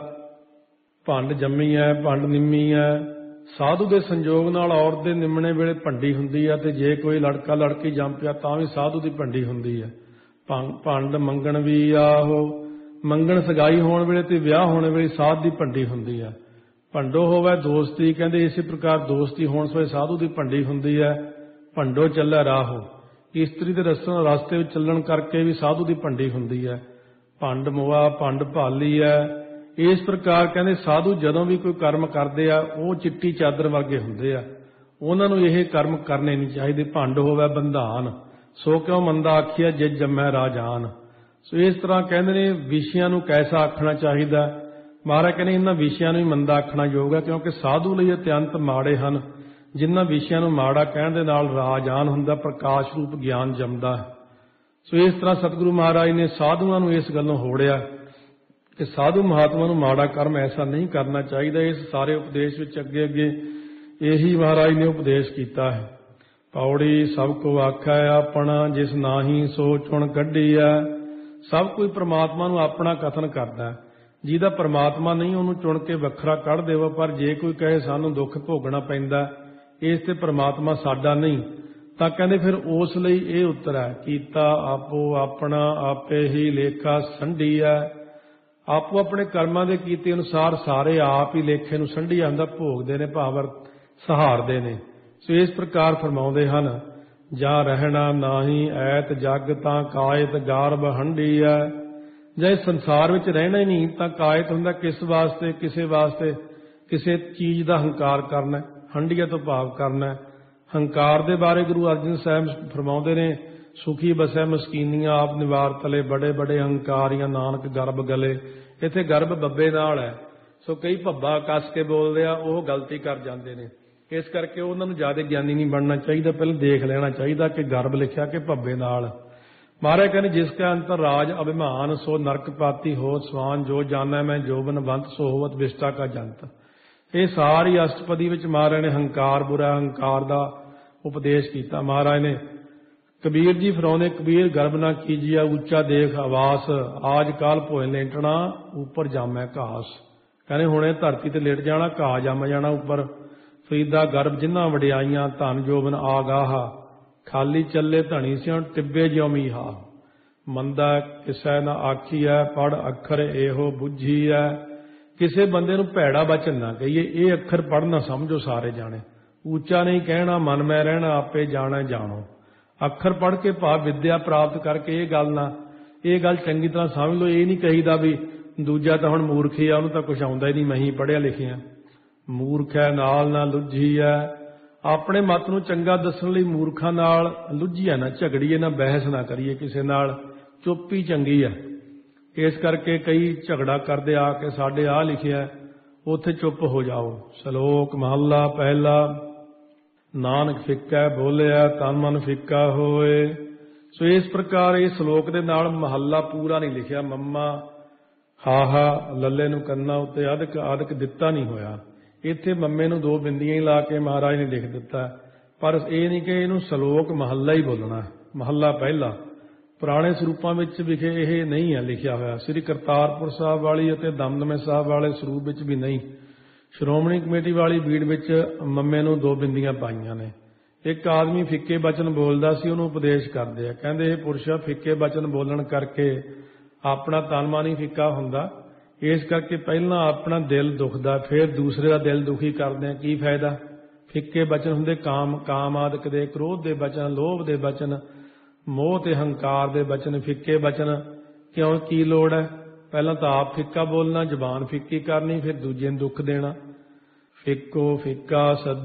ਭੰਡ ਜੰਮੀ ਹੈ ਭੰਡ ਨਿੰਮੀ ਹੈ। ਸਾਧੂ ਦੇ ਸੰਜੋਗ ਨਾਲ ਔਰਤ ਦੇ ਨਿੰਮਣੇ ਵੇਲੇ ਭੰਡੀ ਹੁੰਦੀ ਹੈ, ਤੇ ਜੇ ਕੋਈ ਲੜਕਾ ਲੜਕੀ ਜੰਮ ਪਿਆ ਤਾਂ ਵੀ ਸਾਧੂ ਦੀ ਭੰਡੀ ਹੁੰਦੀ ਹੈ। ਭੰਡ ਮੰਗਣ ਵੀ ਆਹੋ, ਮੰਗਣ ਸਗਾਈ ਹੋਣ ਵੇਲੇ ਤੇ ਵਿਆਹ ਹੋਣ ਵੇਲੇ ਸਾਧ ਦੀ ਭੰਡੀ ਹੁੰਦੀ ਹੈ। ਭੰਡੋ ਹੋਵੇ ਦੋਸਤੀ, ਕਹਿੰਦੇ ਇਸੇ ਪ੍ਰਕਾਰ ਦੋਸਤੀ ਹੋਣ ਸੋਏ ਸਾਧੂ ਦੀ ਭੰਡੀ ਹੁੰਦੀ ਹੈ। ਭੰਡੋ ਚੱਲੇ ਰਾਹੋ, ਇਸਤਰੀ ਦੇ ਰਸਤੇ ਰਸਤੇ ਵਿੱਚ ਚੱਲਣ ਕਰਕੇ ਵੀ ਸਾਧੂ ਦੀ ਭੰਡੀ ਹੁੰਦੀ ਹੈ। ਭੰਡ ਮੁਆ ਭੰਡ ਭਾਲੀ ਹੈ। ਇਸ ਪ੍ਰਕਾਰ ਕਹਿੰਦੇ ਸਾਧੂ ਜਦੋਂ ਵੀ ਕੋਈ ਕਰਮ ਕਰਦੇ ਆ ਉਹ ਚਿੱਟੀ ਚਾਦਰ ਵਰਗੇ ਹੁੰਦੇ ਆ, ਉਹਨਾਂ ਨੂੰ ਇਹ ਕਰਮ ਕਰਨੇ ਨਹੀਂ ਚਾਹੀਦੇ। ਭੰਡ ਹੋਵੇ ਬੰਧਾਨ, ਸੋ ਕਿਉਂ ਮੰਦਾ ਆਖੀਆ ਜਿਤ ਜੰਮੈ ਰਾਜਾਨ। ਸੋ ਇਸ ਤਰ੍ਹਾਂ ਕਹਿੰਦੇ ਨੇ ਵਿਸ਼ਿਆਂ ਨੂੰ ਕੈਸਾ ਆਖਣਾ ਚਾਹੀਦਾ। ਮਹਾਰਾਜ ਕਹਿੰਦੇ ਇਹਨਾਂ ਵਿਸ਼ਿਆਂ ਨੂੰ ਹੀ ਮੰਦਾ ਆਖਣਾ ਯੋਗ ਹੈ, ਕਿਉਂਕਿ ਸਾਧੂ ਲਈ ਅਤਿਅੰਤ ਮਾੜੇ ਹਨ। ਜਿਨ੍ਹਾਂ ਵਿਸ਼ਿਆਂ ਨੂੰ ਮਾੜਾ ਕਹਿਣ ਦੇ ਨਾਲ ਰਾਜਾਨ ਹੁੰਦਾ, ਪ੍ਰਕਾਸ਼ ਰੂਪ ਗਿਆਨ ਜੰਮਦਾ ਹੈ। ਸੋ ਇਸ ਤਰ੍ਹਾਂ ਸਤਿਗੁਰੂ ਮਹਾਰਾਜ ਨੇ ਸਾਧੂਆਂ ਨੂੰ ਇਸ ਗੱਲੋਂ ਹੋੜਿਆ ਕਿ ਸਾਧੂ ਮਹਾਤਮਾ ਨੂੰ ਮਾੜਾ ਕਰਮ ਐਸਾ ਨਹੀਂ ਕਰਨਾ ਚਾਹੀਦਾ। ਇਸ ਸਾਰੇ ਉਪਦੇਸ਼ ਵਿੱਚ ਅੱਗੇ ਅੱਗੇ ਇਹੀ ਮਹਾਰਾਜ ਨੇ ਉਪਦੇਸ਼ ਕੀਤਾ ਹੈ। ਪੌੜੀ ਸਭ ਕੋ ਆਖੈ ਆਪਣਾ, ਜਿਸ ਨਾਹੀ ਸੋ ਚੁਣ ਕੱਢੀਐ। ਸਭ ਕੋਈ ਪ੍ਰਮਾਤਮਾ ਨੂੰ ਆਪਣਾ ਕਥਨ ਕਰਦਾ, ਜਿਹਦਾ ਪ੍ਰਮਾਤਮਾ ਨਹੀਂ ਉਹਨੂੰ ਚੁਣ ਕੇ ਵੱਖਰਾ ਕੱਢ ਦੇਵੋ। ਪਰ ਜੇ ਕੋਈ ਕਹੇ ਸਾਨੂੰ ਦੁੱਖ ਭੋਗਣਾ ਪੈਂਦਾ, ਇਸ ਤੇ ਪ੍ਰਮਾਤਮਾ ਸਾਡਾ ਨਹੀਂ, ਤਾਂ ਕਹਿੰਦੇ ਫਿਰ ਉਸ ਲਈ ਇਹ ਉੱਤਰ ਹੈ, ਕੀਤਾ ਆਪੋ ਆਪਣਾ ਆਪੇ ਹੀ ਲੇਖਾ ਸੰਢੀਐ। ਆਪੋ ਆਪਣੇ ਕਰਮਾਂ ਦੇ ਕੀਤੇ ਅਨੁਸਾਰ ਸਾਰੇ ਆਪ ਹੀ ਲੇਖੇ ਨੂੰ ਸੰਢੀਆ ਹੁੰਦਾ, ਭੋਗਦੇ ਨੇ ਭਾਵ ਸਹਾਰਦੇ ਨੇ। ਸੋ ਇਸ ਪ੍ਰਕਾਰ ਫਰਮਾਉਂਦੇ ਹਨ, ਜਾਂ ਰਹਿਣਾ ਨਾਹੀ ਐਤ ਜਗ ਤਾਂ ਕਾਇਤ ਗਾਰਬ ਹੰਢੀਐ। ਜੇ ਸੰਸਾਰ ਵਿੱਚ ਰਹਿਣਾ ਹੀ ਨਹੀਂ ਤਾਂ ਕਾਇਤ ਹੁੰਦਾ ਕਿਸ ਵਾਸਤੇ, ਕਿਸੇ ਵਾਸਤੇ ਕਿਸੇ ਚੀਜ਼ ਦਾ ਹੰਕਾਰ ਕਰਨਾ। ਹੰਢੀਆ ਤੋਂ ਭਾਵ ਕਰਨਾ। ਹੰਕਾਰ ਦੇ ਬਾਰੇ ਗੁਰੂ ਅਰਜਨ ਸਾਹਿਬ ਫਰਮਾਉਂਦੇ ਨੇ, ਸੁਖੀ ਬਸੈ ਮਸਕੀਨੀਆਂ ਆਪ ਨਿਵਾਰ ਤਲੇ, ਬੜੇ ਬੜੇ ਹੰਕਾਰੀਆਂ ਨਾਨਕ ਗਰਬ ਗਲੇ। ਇੱਥੇ ਗਰਬ ਬੱਬੇ ਨਾਲ ਹੈ। ਸੋ ਕਈ ਭੱਬਾ ਕੱਸ ਕੇ ਬੋਲਦੇ ਆ, ਉਹ ਗਲਤੀ ਕਰ ਜਾਂਦੇ ਨੇ। ਇਸ ਕਰਕੇ ਉਹਨਾਂ ਨੂੰ ਜ਼ਿਆਦਾ ਗਿਆਨੀ ਨਹੀਂ ਬਣਨਾ ਚਾਹੀਦਾ, ਪਹਿਲਾਂ ਦੇਖ ਲੈਣਾ ਚਾਹੀਦਾ ਕਿ ਗਰਬ ਲਿਖਿਆ ਕਿ ਭੱਬੇ ਨਾਲ। ਮਹਾਰਾਜ ਕਹਿੰਦੇ ਜਿਸ ਕਾ ਅੰਤਰ ਰਾਜ ਅਭਿਮਾਨ, ਸੋ ਨਰਕ ਪਾਤੀ ਹੋ ਸਵਾਨ, ਜੋ ਜਾਣੈ ਮੈਂ ਜੋਬਨ ਬੰਤ, ਸੋ ਹੋਵਤ ਵਿਸ਼ਟਾ ਕਾ ਜੰਤ। ਇਹ ਸਾਰੀ ਅਸ਼ਟਪਦੀ ਵਿੱਚ ਮਹਾਰਾਜ ਨੇ ਹੰਕਾਰ ਬੁਰਾ ਹੰਕਾਰ ਦਾ ਉਪਦੇਸ਼ ਕੀਤਾ। ਮਹਾਰਾਜ ਨੇ ਕਬੀਰ ਜੀ ਫਰਾਉਂਦੇ, ਕਬੀਰ ਗਰਬ ਨਾ ਕੀਜੀਆ ਉੱਚਾ ਦੇਖ ਆਵਾਸ, ਆਜ ਕਾਲ ਭੋਏ ਲੇਟਣਾ ਉੱਪਰ ਜਾਮੈ ਘਾਸ। ਕਹਿੰਦੇ ਹੁਣੇ ਧਰਤੀ ਤੇ ਲੇਟ ਜਾਣਾ, ਘਾਹ ਜੰਮ ਜਾਣਾ ਉੱਪਰ। ਫਰੀਦਾ ਗਰਬ ਜਿਨ੍ਹਾਂ ਵਡਿਆਈਆਂ, ਧਨ ਜੋਬਨ ਆਗਾਹਾ, ਖਾਲੀ ਚੱਲੇ ਧਣੀ ਸਿਉ ਟਿੱਬੇ ਜਿਉ ਮੀਹਾ। ਮੰਦਾ ਕਿਸੈ ਨਾ ਆਖੀਐ, ਪੜ ਅੱਖਰ ਇਹੋ ਬੁੱਝੀਐ। ਕਿਸੇ ਬੰਦੇ ਨੂੰ ਭੈੜਾ ਬਚਨ ਨਾ ਕਹੀਏ, ਇਹ ਅੱਖਰ ਪੜ੍ਹ ਨਾ ਸਮਝੋ ਸਾਰੇ ਜਾਣੇ। ਉੱਚਾ ਨਹੀਂ ਕਹਿਣਾ, ਮਨ ਮੈਂ ਰਹਿਣਾ ਆਪੇ ਜਾਣਾ ਜਾਣੋ। ਅੱਖਰ ਪੜ੍ਹ ਕੇ ਭਾਵ ਵਿਦਿਆ ਪ੍ਰਾਪਤ ਕਰਕੇ ਇਹ ਗੱਲ ਨਾ, ਇਹ ਗੱਲ ਚੰਗੀ ਤਰ੍ਹਾਂ ਸਮਝ ਲਓ। ਇਹ ਨਹੀਂ ਕਹੀਦਾ ਵੀ ਦੂਜਾ ਤਾਂ ਹੁਣ ਮੂਰਖ ਹੀ ਆ, ਉਹਨੂੰ ਤਾਂ ਕੁਛ ਆਉਂਦਾ ਹੀ ਨਹੀਂ, ਮੈਂ ਹੀ ਪੜ੍ਹਿਆ ਲਿਖਿਆ। ਮੂਰਖ ਹੈ ਨਾਲ ਨਾ ਲੁੱਝੀ ਹੈ। ਆਪਣੇ ਮਤ ਨੂੰ ਚੰਗਾ ਦੱਸਣ ਲਈ ਮੂਰਖਾਂ ਨਾਲ ਲੁੱਝੀਏ ਨਾ, ਝਗੜੀਏ ਨਾ, ਬਹਿਸ ਨਾ ਕਰੀਏ ਕਿਸੇ ਨਾਲ। ਚੁੱਪ ਹੀ ਚੰਗੀ ਹੈ। ਇਸ ਕਰਕੇ ਕਈ ਝਗੜਾ ਕਰਦੇ ਆ ਕੇ ਸਾਡੇ ਆਹ ਲਿਖਿਆ, ਉੱਥੇ ਚੁੱਪ ਹੋ ਜਾਓ। ਸ਼ਲੋਕ ਮਹੱਲਾ ਪਹਿਲਾ। ਨਾਨਕ ਫਿੱਕਾ ਬੋਲਿਆ ਤਨ ਮਨ ਫਿੱਕਾ ਹੋਏ, ਸੋ ਇਸ ਪ੍ਰਕਾਰ ਇਹ ਸ਼ਲੋਕ ਦੇ ਨਾਲ ਮਹੱਲਾ ਪੂਰਾ ਨਹੀਂ ਲਿਖਿਆ। ਮੰਮਾ ਹਾਹਾ ਲੱਲੇ ਨੂੰ ਕੰਨਾਂ ਉੱਤੇ ਅਧਿਕ ਅਧਿਕ ਦਿੱਤਾ ਨਹੀਂ ਹੋਇਆ। ਇੱਥੇ ਮੰਮੇ ਨੂੰ ਦੋ ਬਿੰਦੀਆਂ ਹੀ ਲਾ ਕੇ ਮਹਾਰਾਜ ਨੇ ਲਿਖ ਦਿੱਤਾ, ਪਰ ਇਹ ਨਹੀਂ ਕਿ ਇਹਨੂੰ ਸ਼ਲੋਕ ਮਹੱਲਾ ਹੀ ਬੋਲਣਾ, ਮਹੱਲਾ ਪਹਿਲਾ। ਪੁਰਾਣੇ ਸਰੂਪਾਂ ਵਿੱਚ ਵਿਖੇ ਇਹ ਨਹੀਂ ਹੈ ਲਿਖਿਆ ਹੋਇਆ। ਸ੍ਰੀ ਕਰਤਾਰਪੁਰ ਸਾਹਿਬ ਵਾਲੀ ਅਤੇ ਦਮਦਮੇ ਸਾਹਿਬ ਵਾਲੇ ਸਰੂਪ ਵਿੱਚ ਵੀ ਨਹੀਂ। ਸ਼੍ਰੋਮਣੀ ਕਮੇਟੀ ਵਾਲੀ ਬੀੜ ਵਿੱਚ ਮੰਮੇ ਨੂੰ ਦੋ ਬਿੰਦੀਆਂ ਪਾਈਆਂ ਨੇ। ਇੱਕ ਆਦਮੀ ਫਿੱਕੇ ਬਚਨ ਬੋਲਦਾ ਸੀ, ਉਹਨੂੰ ਉਪਦੇਸ਼ ਕਰਦੇ ਆ, ਕਹਿੰਦੇ ਇਹ ਪੁਰਸ਼ਾ ਫਿੱਕੇ ਬਚਨ ਬੋਲਣ ਕਰਕੇ ਆਪਣਾ ਤਨ ਮਨ ਹੀ ਫਿੱਕਾ ਹੁੰਦਾ, ਇਸ ਕਰਕੇ ਪਹਿਲਾਂ ਆਪਣਾ ਦਿਲ ਦੁਖਦਾ, ਫਿਰ ਦੂਸਰੇ ਦਾ ਦਿਲ ਦੁਖੀ ਕਰਦੇ ਆ, ਕੀ ਫਾਇਦਾ। ਫਿੱਕੇ ਬਚਨ ਹੁੰਦੇ ਕਾਮ ਕਾਮ ਆਦਿਕ ਦੇ, ਕ੍ਰੋਧ ਦੇ ਬਚਨ, ਲੋਭ ਦੇ ਬਚਨ, ਮੋਹ ਤੇ ਹੰਕਾਰ ਦੇ ਬਚਨ। ਫਿੱਕੇ ਬਚਨ ਕਿਉਂ, ਕੀ ਲੋੜ ਹੈ। ਪਹਿਲਾਂ ਤਾਂ ਆਪ ਫਿੱਕਾ ਬੋਲਣਾ, ਜ਼ਬਾਨ ਫਿੱਕੀ ਕਰਨੀ, ਫਿਰ ਦੂਜੇ ਨੂੰ ਦੁੱਖ ਦੇਣਾ। ਫਿੱਕੋ ਫਿੱਕਾ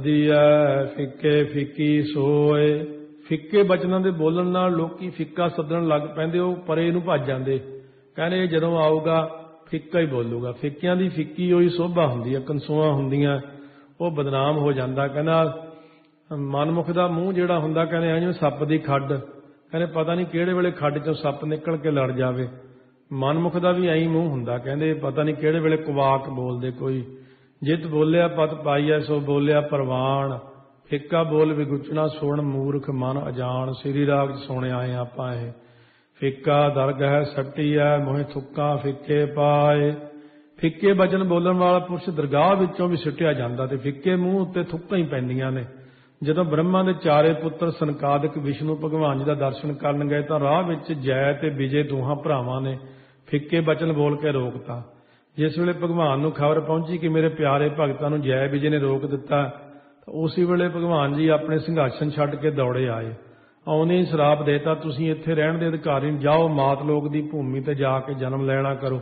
ਸੱਦੀਐ ਫਿੱਕੇ ਫਿੱਕੀ ਸੋਏ। ਫਿੱਕੇ ਬਚਨਾਂ ਦੇ ਬੋਲਣ ਨਾਲ ਲੋਕੀ ਫਿੱਕਾ ਸੱਦਣ ਲੱਗ ਪੈਂਦੇ, ਉਹ ਪਰੇ ਨੂੰ ਭੱਜ ਜਾਂਦੇ, ਕਹਿੰਦੇ ਜਦੋਂ ਆਊਗਾ ਫਿੱਕਾ ਹੀ ਬੋਲੂਗਾ। ਫਿੱਕਿਆਂ ਦੀ ਫਿੱਕੀ ਹੋਈ ਸੋਭਾ ਹੁੰਦੀ ਹੈ, ਕਨਸੂਆਂ ਹੁੰਦੀਆਂ, ਉਹ ਬਦਨਾਮ ਹੋ ਜਾਂਦਾ। ਕਹਿੰਦਾ ਮਨਮੁਖ ਦਾ ਮੂੰਹ ਜਿਹੜਾ ਹੁੰਦਾ, ਕਹਿੰਦੇ ਐਂ ਜਿਵੇਂ ਸੱਪ ਦੀ ਖੱਡ, ਕਹਿੰਦੇ ਪਤਾ ਨਹੀਂ ਕਿਹੜੇ ਵੇਲੇ ਖੱਡ ਚੋਂ ਸੱਪ ਨਿਕਲ ਕੇ ਲੜ ਜਾਵੇ। ਮਨਮੁਖ ਦਾ ਵੀ ਐਂ ਮੂੰਹ ਹੁੰਦਾ, ਕਹਿੰਦੇ ਪਤਾ ਨਹੀਂ ਕਿਹੜੇ ਵੇਲੇ ਕੁਵਾਕ ਬੋਲਦੇ ਕੋਈ। ਜਿਤ ਬੋਲਿਆ ਪਤ ਪਾਈਐ ਸੋ ਬੋਲਿਆ ਪ੍ਰਵਾਨ, ਫਿੱਕਾ ਬੋਲ ਵਿਗੁਚਣਾ ਸੁਣ ਮੂਰਖ ਮਨ ਅਜਾਣ। ਸ੍ਰੀ ਰਾਗ ਚ ਸੁਣੇ ਆਏ ਆਪਾਂ ਇਹ। ਫਿੱਕਾ ਦਰਗਹਿ ਸੱਟੀਐ ਮੋਹਿ ਥੁੱਕਾਂ ਫਿੱਕੇ ਪਾਏ। ਫਿੱਕੇ ਬਚਨ ਬੋਲਣ ਵਾਲਾ ਪੁਰਸ਼ ਦਰਗਾਹ ਵਿੱਚੋਂ ਵੀ ਸੁੱਟਿਆ ਜਾਂਦਾ, ਤੇ ਫਿੱਕੇ ਮੂੰਹ ਉੱਤੇ ਥੁੱਕਾਂ ਹੀ ਪੈਂਦੀਆਂ ਨੇ। ਜਦੋਂ ਬ੍ਰਹਮਾ ਦੇ ਚਾਰੇ ਪੁੱਤਰ ਸਨਕਾਦਿਕ ਵਿਸ਼ਨੂੰ ਭਗਵਾਨ ਜੀ ਦਾ ਦਰਸ਼ਨ ਕਰਨ ਗਏ ਤਾਂ ਰਾਹ ਵਿੱਚ ਜੈ ਤੇ ਵਿਜੇ ਦੋਹਾਂ ਭਰਾਵਾਂ ਨੇ ਫਿੱਕੇ ਬਚਨ ਬੋਲ ਕੇ ਰੋਕਤਾ। ਜਿਸ ਵੇਲੇ ਭਗਵਾਨ ਨੂੰ ਖਬਰ ਪਹੁੰਚੀ ਕਿ ਮੇਰੇ ਪਿਆਰੇ ਭਗਤਾਂ ਨੂੰ ਜੈ ਵਿਜੇ ਨੇ ਰੋਕ ਦਿੱਤਾ, ਤਾਂ ਉਸੇ ਵੇਲੇ ਭਗਵਾਨ ਜੀ ਆਪਣੇ ਸਿੰਘਾਸਨ ਛੱਡ ਕੇ ਦੌੜੇ ਆਏ। ਆਉਂਦੇ ਹੀ ਸ਼ਰਾਪ ਦੇਤਾ, ਤੁਸੀਂ ਇੱਥੇ ਰਹਿਣ ਦੇ ਅਧਿਕਾਰੀ ਨਹੀਂ, ਜਾਓ ਮਾਤ ਲੋਕ ਦੀ ਭੂਮੀ ਤੇ ਜਾ ਕੇ ਜਨਮ ਲੈਣਾ ਕਰੋ।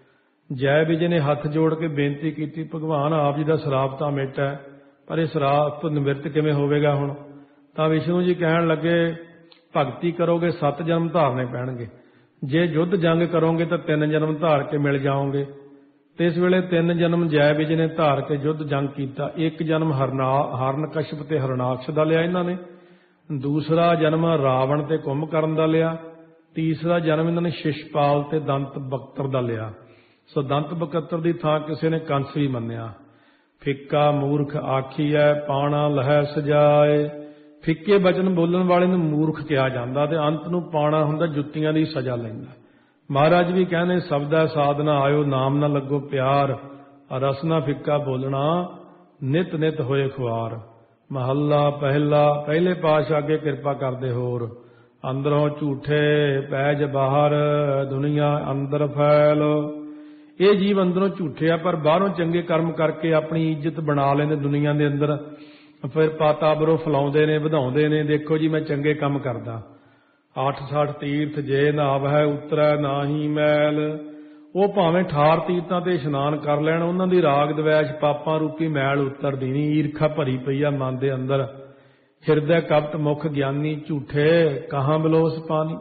ਜੈ ਵਿਜੇ ਨੇ ਹੱਥ ਜੋੜ ਕੇ ਬੇਨਤੀ ਕੀਤੀ, ਭਗਵਾਨ ਆਪ ਜੀ ਦਾ ਸ਼ਰਾਪ ਤਾਂ ਮਿਟ ਹੈ, ਪਰ ਇਹ ਸ਼ਰਾਪ ਤੋਂ ਨਿਵਰਤ ਕਿਵੇਂ ਹੋਵੇਗਾ ਹੁਣ। ਤਾਂ ਵਿਸ਼ਨੂੰ ਜੀ ਕਹਿਣ ਲੱਗੇ, ਭਗਤੀ ਕਰੋਗੇ ਸੱਤ ਜਨਮ ਧਾਰਨੇ ਪੈਣਗੇ, ਜੇ ਯੁੱਧ ਜੰਗ ਕਰੋਗੇ ਤਾਂ ਤਿੰਨ ਜਨਮ ਧਾਰ ਕੇ ਮਿਲ ਜਾਓਗੇ। ਤੇ ਇਸ ਵੇਲੇ ਤਿੰਨ ਜਨਮ ਜੈ ਵਿਜੇ ਨੇ ਧਾਰ ਕੇ ਯੁੱਧ ਜੰਗ ਕੀਤਾ। ਇੱਕ ਜਨਮ ਹਰਨਾ ਹਰਨ ਕਸ਼ਪ ਤੇ ਹਰਨਾਕਸ਼ ਦਾ ਲਿਆ ਇਹਨਾਂ ਨੇ, ਦੂਸਰਾ ਜਨਮ ਰਾਵਣ ਤੇ ਕੁੰਭਕਰਨ ਦਾ ਲਿਆ, ਤੀਸਰਾ ਜਨਮ ਇਹਨਾਂ ਨੇ ਸ਼ਿਸ਼ਪਾਲ ਤੇ ਦੰਤ ਬਕਤਰ ਦਾ ਲਿਆ। ਸੋ ਦੰਤ ਬਕਤਰ ਦੀ ਥਾਂ ਕਿਸੇ ਨੇ ਕੰਸ ਵੀ ਮੰਨਿਆ। ਫਿੱਕਾ ਮੂਰਖ ਆਖੀਐ ਪਾਣਾ ਲਹੈ ਸਜਾਏ। ਫਿੱਕੇ ਬਚਨ ਬੋਲਣ ਵਾਲੇ ਨੂੰ ਮੂਰਖ ਕਿਹਾ ਜਾਂਦਾ, ਤੇ ਅੰਤ ਨੂੰ ਪਾਣਾ ਹੁੰਦਾ, ਜੁੱਤੀਆਂ ਦੀ ਸਜ਼ਾ ਲੈਂਦਾ। ਮਹਾਰਾਜ ਵੀ ਕਹਿੰਦੇ ਸਬਦਾ ਸਾਧਨਾ ਆਇਓ ਨਾਮ ਨਾ ਲੱਗੋ ਪਿਆਰ, ਰਸਨਾ ਫਿੱਕਾ ਬੋਲਣਾ ਨਿਤ ਨਿਤ ਹੋਏ ਖੁਆਰ। ਮਹੱਲਾ ਪਹਿਲਾ। ਪਹਿਲੇ ਪਾਤਸ਼ਾਹ ਅੱਗੇ ਕਿਰਪਾ ਕਰਦੇ ਹੋਰ। ਅੰਦਰੋਂ ਝੂਠੇ ਪੈਜ ਬਾਹਰ ਦੁਨੀਆ ਅੰਦਰ ਫੈਲ। ਇਹ ਜੀਵ ਅੰਦਰੋਂ ਝੂਠੇ ਆ, ਪਰ ਬਾਹਰੋਂ ਚੰਗੇ ਕਰਮ ਕਰਕੇ ਆਪਣੀ ਇੱਜ਼ਤ ਬਣਾ ਲੈਂਦੇ ਦੁਨੀਆ ਦੇ ਅੰਦਰ, ਫਿਰ ਪਾਤਾਬਰੋਂ ਫੈਲਾਉਂਦੇ ਨੇ, ਵਧਾਉਂਦੇ ਨੇ। ਦੇਖੋ ਜੀ ਮੈਂ ਚੰਗੇ ਕੰਮ ਕਰਦਾ, ਅੱਠ ਸੱਠ ਤੀਰਥ ਜੇ ਨਾਵ ਹੈ ਉਤਰੈ ਨਾਹੀ ਮੈਲ। ਉਹ ਭਾਵੇਂ ਠਾਰ ਤੀਰਥਾਂ ਤੇ ਇਸ਼ਨਾਨ ਕਰ ਲੈਣ, ਉਹਨਾਂ ਦੀ ਰਾਗ ਦਵੈਸ਼ ਪਾਪਾਂ ਰੂਪੀ ਮੈਲ ਉਤਰਦੀ ਨਹੀਂ। ਈਰਖਾ ਭਰੀ ਪਈ ਆ ਮਨ ਦੇ ਅੰਦਰ। ਹਿਰਦੈ ਕਪਟ ਮੁਖ ਗਿਆਨੀ ਝੂਠੇ ਕਹਾਂ ਬਲੋਸ ਪਾਣੀ।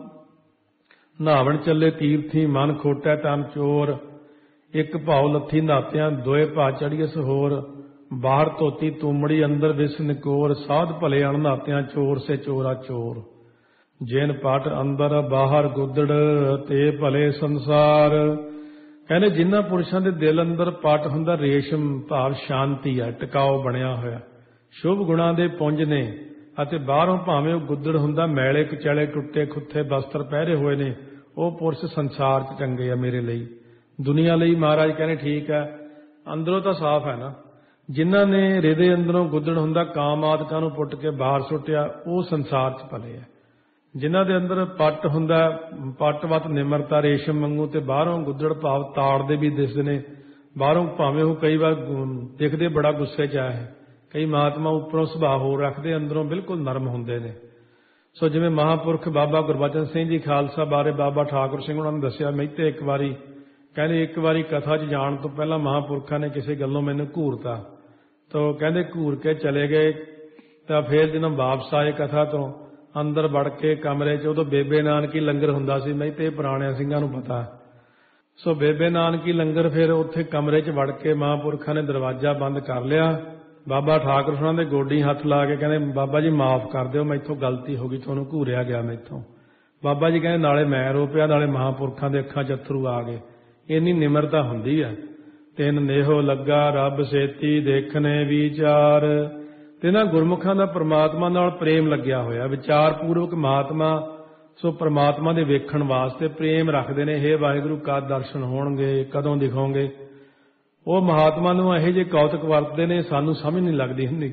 ਨਹਾਵਣ ਚੱਲੇ ਤੀਰਥੀ ਮਨ ਖੋਟੈ ਤਨ ਚੋਰ। ਇੱਕ ਭਾਉ ਲੱਥੀ ਨਾਤਿਆਂ ਦੋਏ ਭਾ ਚੜੀਐਸ ਹੋਰ। ਬਾਹਰ ਧੋਤੀ ਤੂਮੜੀ ਅੰਦਰ ਵਿਸ ਨਿਕੋਰ। ਸਾਧ ਭਲੇ ਅਣਨਾਤਿਆਂ ਚੋਰ ਸੇ ਚੋਰਾ ਚੋਰ। ਜਿਨ ਪਟ ਅੰਦਰ ਬਾਹਰ ਗੁੱਦੜ ਤੇ ਭਲੇ ਸੰਸਾਰ। ਕਹਿੰਦੇ ਜਿਨ੍ਹਾਂ ਪੁਰਸ਼ਾਂ ਦੇ ਦਿਲ ਅੰਦਰ ਪਟ ਹੁੰਦਾ, ਰੇਸ਼ਮ ਭਾਵ ਸ਼ਾਂਤੀ ਹੈ, ਟਿਕਾਓ ਬਣਿਆ ਹੋਇਆ, ਸ਼ੁਭ ਗੁਣਾਂ ਦੇ ਪੁੰਜ ਨੇ, ਅਤੇ ਬਾਹਰੋਂ ਭਾਵੇਂ ਉਹ ਗੁੱਦੜ ਹੁੰਦਾ, ਮੈਲੇ ਕਚੈਲੇ ਟੁੱਟੇ ਖੁੱਥੇ ਬਸਤਰ ਪਹਿਰੇ ਹੋਏ ਨੇ, ਉਹ ਪੁਰਸ਼ ਸੰਸਾਰ 'ਚ ਚੰਗੇ ਆ ਮੇਰੇ ਲਈ। ਦੁਨੀਆ ਲਈ ਮਹਾਰਾਜ ਕਹਿੰਦੇ ਠੀਕ ਹੈ, ਅੰਦਰੋਂ ਤਾਂ ਸਾਫ਼ ਹੈ ਨਾ। ਜਿਨ੍ਹਾਂ ਨੇ ਹਿਰਦੇ ਅੰਦਰੋਂ ਗੁੱਦੜ ਹੁੰਦਾ, ਕਾਮ ਆਦਿਕਾਂ ਨੂੰ ਪੁੱਟ ਕੇ ਬਾਹਰ ਸੁੱਟਿਆ, ਉਹ ਸੰਸਾਰ 'ਚ ਭਲੇ ਹੈ। ਜਿਨ੍ਹਾਂ ਦੇ ਅੰਦਰ ਪੱਟ ਹੁੰਦਾ, ਪੱਟਵਤ ਨਿਮਰਤਾ ਰੇਸ਼ਮ ਵਾਂਗੂ, ਤੇ ਬਾਹਰੋਂ ਗੁੱਦੜ ਭਾਵ ਤਾੜਦੇ ਵੀ ਦਿਸਦੇ ਨੇ। ਬਾਹਰੋਂ ਭਾਵੇਂ ਉਹ ਕਈ ਵਾਰ ਦਿਖਦੇ ਬੜਾ ਗੁੱਸੇ 'ਚ ਆਇਆ ਹੈ। ਕਈ ਮਹਾਤਮਾ ਉੱਪਰੋਂ ਸੁਭਾਅ ਹੋਰ ਰੱਖਦੇ, ਅੰਦਰੋਂ ਬਿਲਕੁਲ ਨਰਮ ਹੁੰਦੇ ਨੇ। ਸੋ ਜਿਵੇਂ ਮਹਾਂਪੁਰਖ ਬਾਬਾ ਗੁਰਬਚਨ ਸਿੰਘ ਜੀ ਖਾਲਸਾ ਬਾਰੇ ਬਾਬਾ ਠਾਕੁਰ ਸਿੰਘ ਉਹਨਾਂ ਨੇ ਦੱਸਿਆ, ਮੈਥੇ ਇੱਕ ਵਾਰੀ ਕਹਿੰਦੇ ਇੱਕ ਵਾਰੀ ਕਥਾ 'ਚ ਜਾਣ ਤੋਂ ਪਹਿਲਾਂ ਮਹਾਂਪੁਰਖਾਂ ਨੇ ਕਿਸੇ ਗੱਲੋਂ ਮੈਨੂੰ ਘੂਰਤਾ। ਤਾਂ ਕਹਿੰਦੇ ਘੂਰ ਕੇ ਚਲੇ ਗਏ। ਤਾਂ ਫਿਰ ਜਦੋਂ ਵਾਪਸ ਆਏ ਕਥਾ ਤੋਂ, ਅੰਦਰ ਵੜ ਕੇ ਕਮਰੇ 'ਚ, ਉਦੋਂ ਬੇਬੇ ਨਾਨਕੀ ਲੰਗਰ ਹੁੰਦਾ ਸੀ, ਨਹੀਂ ਤੇ ਪੁਰਾਣਿਆਂ ਸਿੰਘਾਂ ਨੂੰ ਪਤਾ। ਸੋ ਬੇਬੇ ਨਾਨਕੀ ਲੰਗਰ, ਫਿਰ ਉੱਥੇ ਕਮਰੇ 'ਚ ਵੜ ਕੇ ਮਹਾਂਪੁਰਖਾਂ ਨੇ ਦਰਵਾਜ਼ਾ ਬੰਦ ਕਰ ਲਿਆ। ਬਾਬਾ ਠਾਕੁਰ ਸਾਹਿਬ ਦੇ ਗੋਡੀ ਹੱਥ ਲਾ ਕੇ ਕਹਿੰਦੇ ਬਾਬਾ ਜੀ ਮਾਫ਼ ਕਰ ਦਿਓ, ਮੈਥੋਂ ਗਲਤੀ ਹੋ ਗਈ, ਤੁਹਾਨੂੰ ਘੂਰਿਆ ਗਿਆ ਮੈਥੋਂ। ਬਾਬਾ ਜੀ ਕਹਿੰਦੇ ਨਾਲੇ ਮੈਂ ਰੋ ਪਿਆ, ਨਾਲੇ ਮਹਾਂਪੁਰਖਾਂ ਦੇ ਅੱਖਾਂ 'ਚ ਅੱਥਰੂ ਆ ਗਏ। ਇੰਨੀ ਨਿਮਰਤਾ ਹੁੰਦੀ ਹੈ। ਤਿੰਨ ਨੇਹੋ ਲੱਗਾ ਰੱਬ ਸੇਤੀ ਦੇਖਣੇ ਵਿਚਾਰ। ਤੇ ਨਾ ਗੁਰਮੁਖਾਂ ਦਾ ਪ੍ਰਮਾਤਮਾ ਨਾਲ ਪ੍ਰੇਮ ਲੱਗਿਆ ਹੋਇਆ, ਵਿਚਾਰ ਪੂਰਵਕ ਮਹਾਤਮਾ ਸੋ ਪ੍ਰਮਾਤਮਾ ਦੇ ਵੇਖਣ ਵਾਸਤੇ ਪ੍ਰੇਮ ਰੱਖਦੇ ਨੇ। ਹੇ ਵਾਹਿਗੁਰੂ ਕਦ ਦਰਸ਼ਨ ਹੋਣਗੇ, ਕਦੋਂ ਦਿਖੋਗੇ। ਉਹ ਮਹਾਤਮਾ ਨੂੰ ਇਹੋ ਜਿਹੇ ਕੌਤਕ ਵਰਤਦੇ ਨੇ, ਸਾਨੂੰ ਸਮਝ ਨਹੀਂ ਲੱਗਦੀ ਹੁੰਦੀ।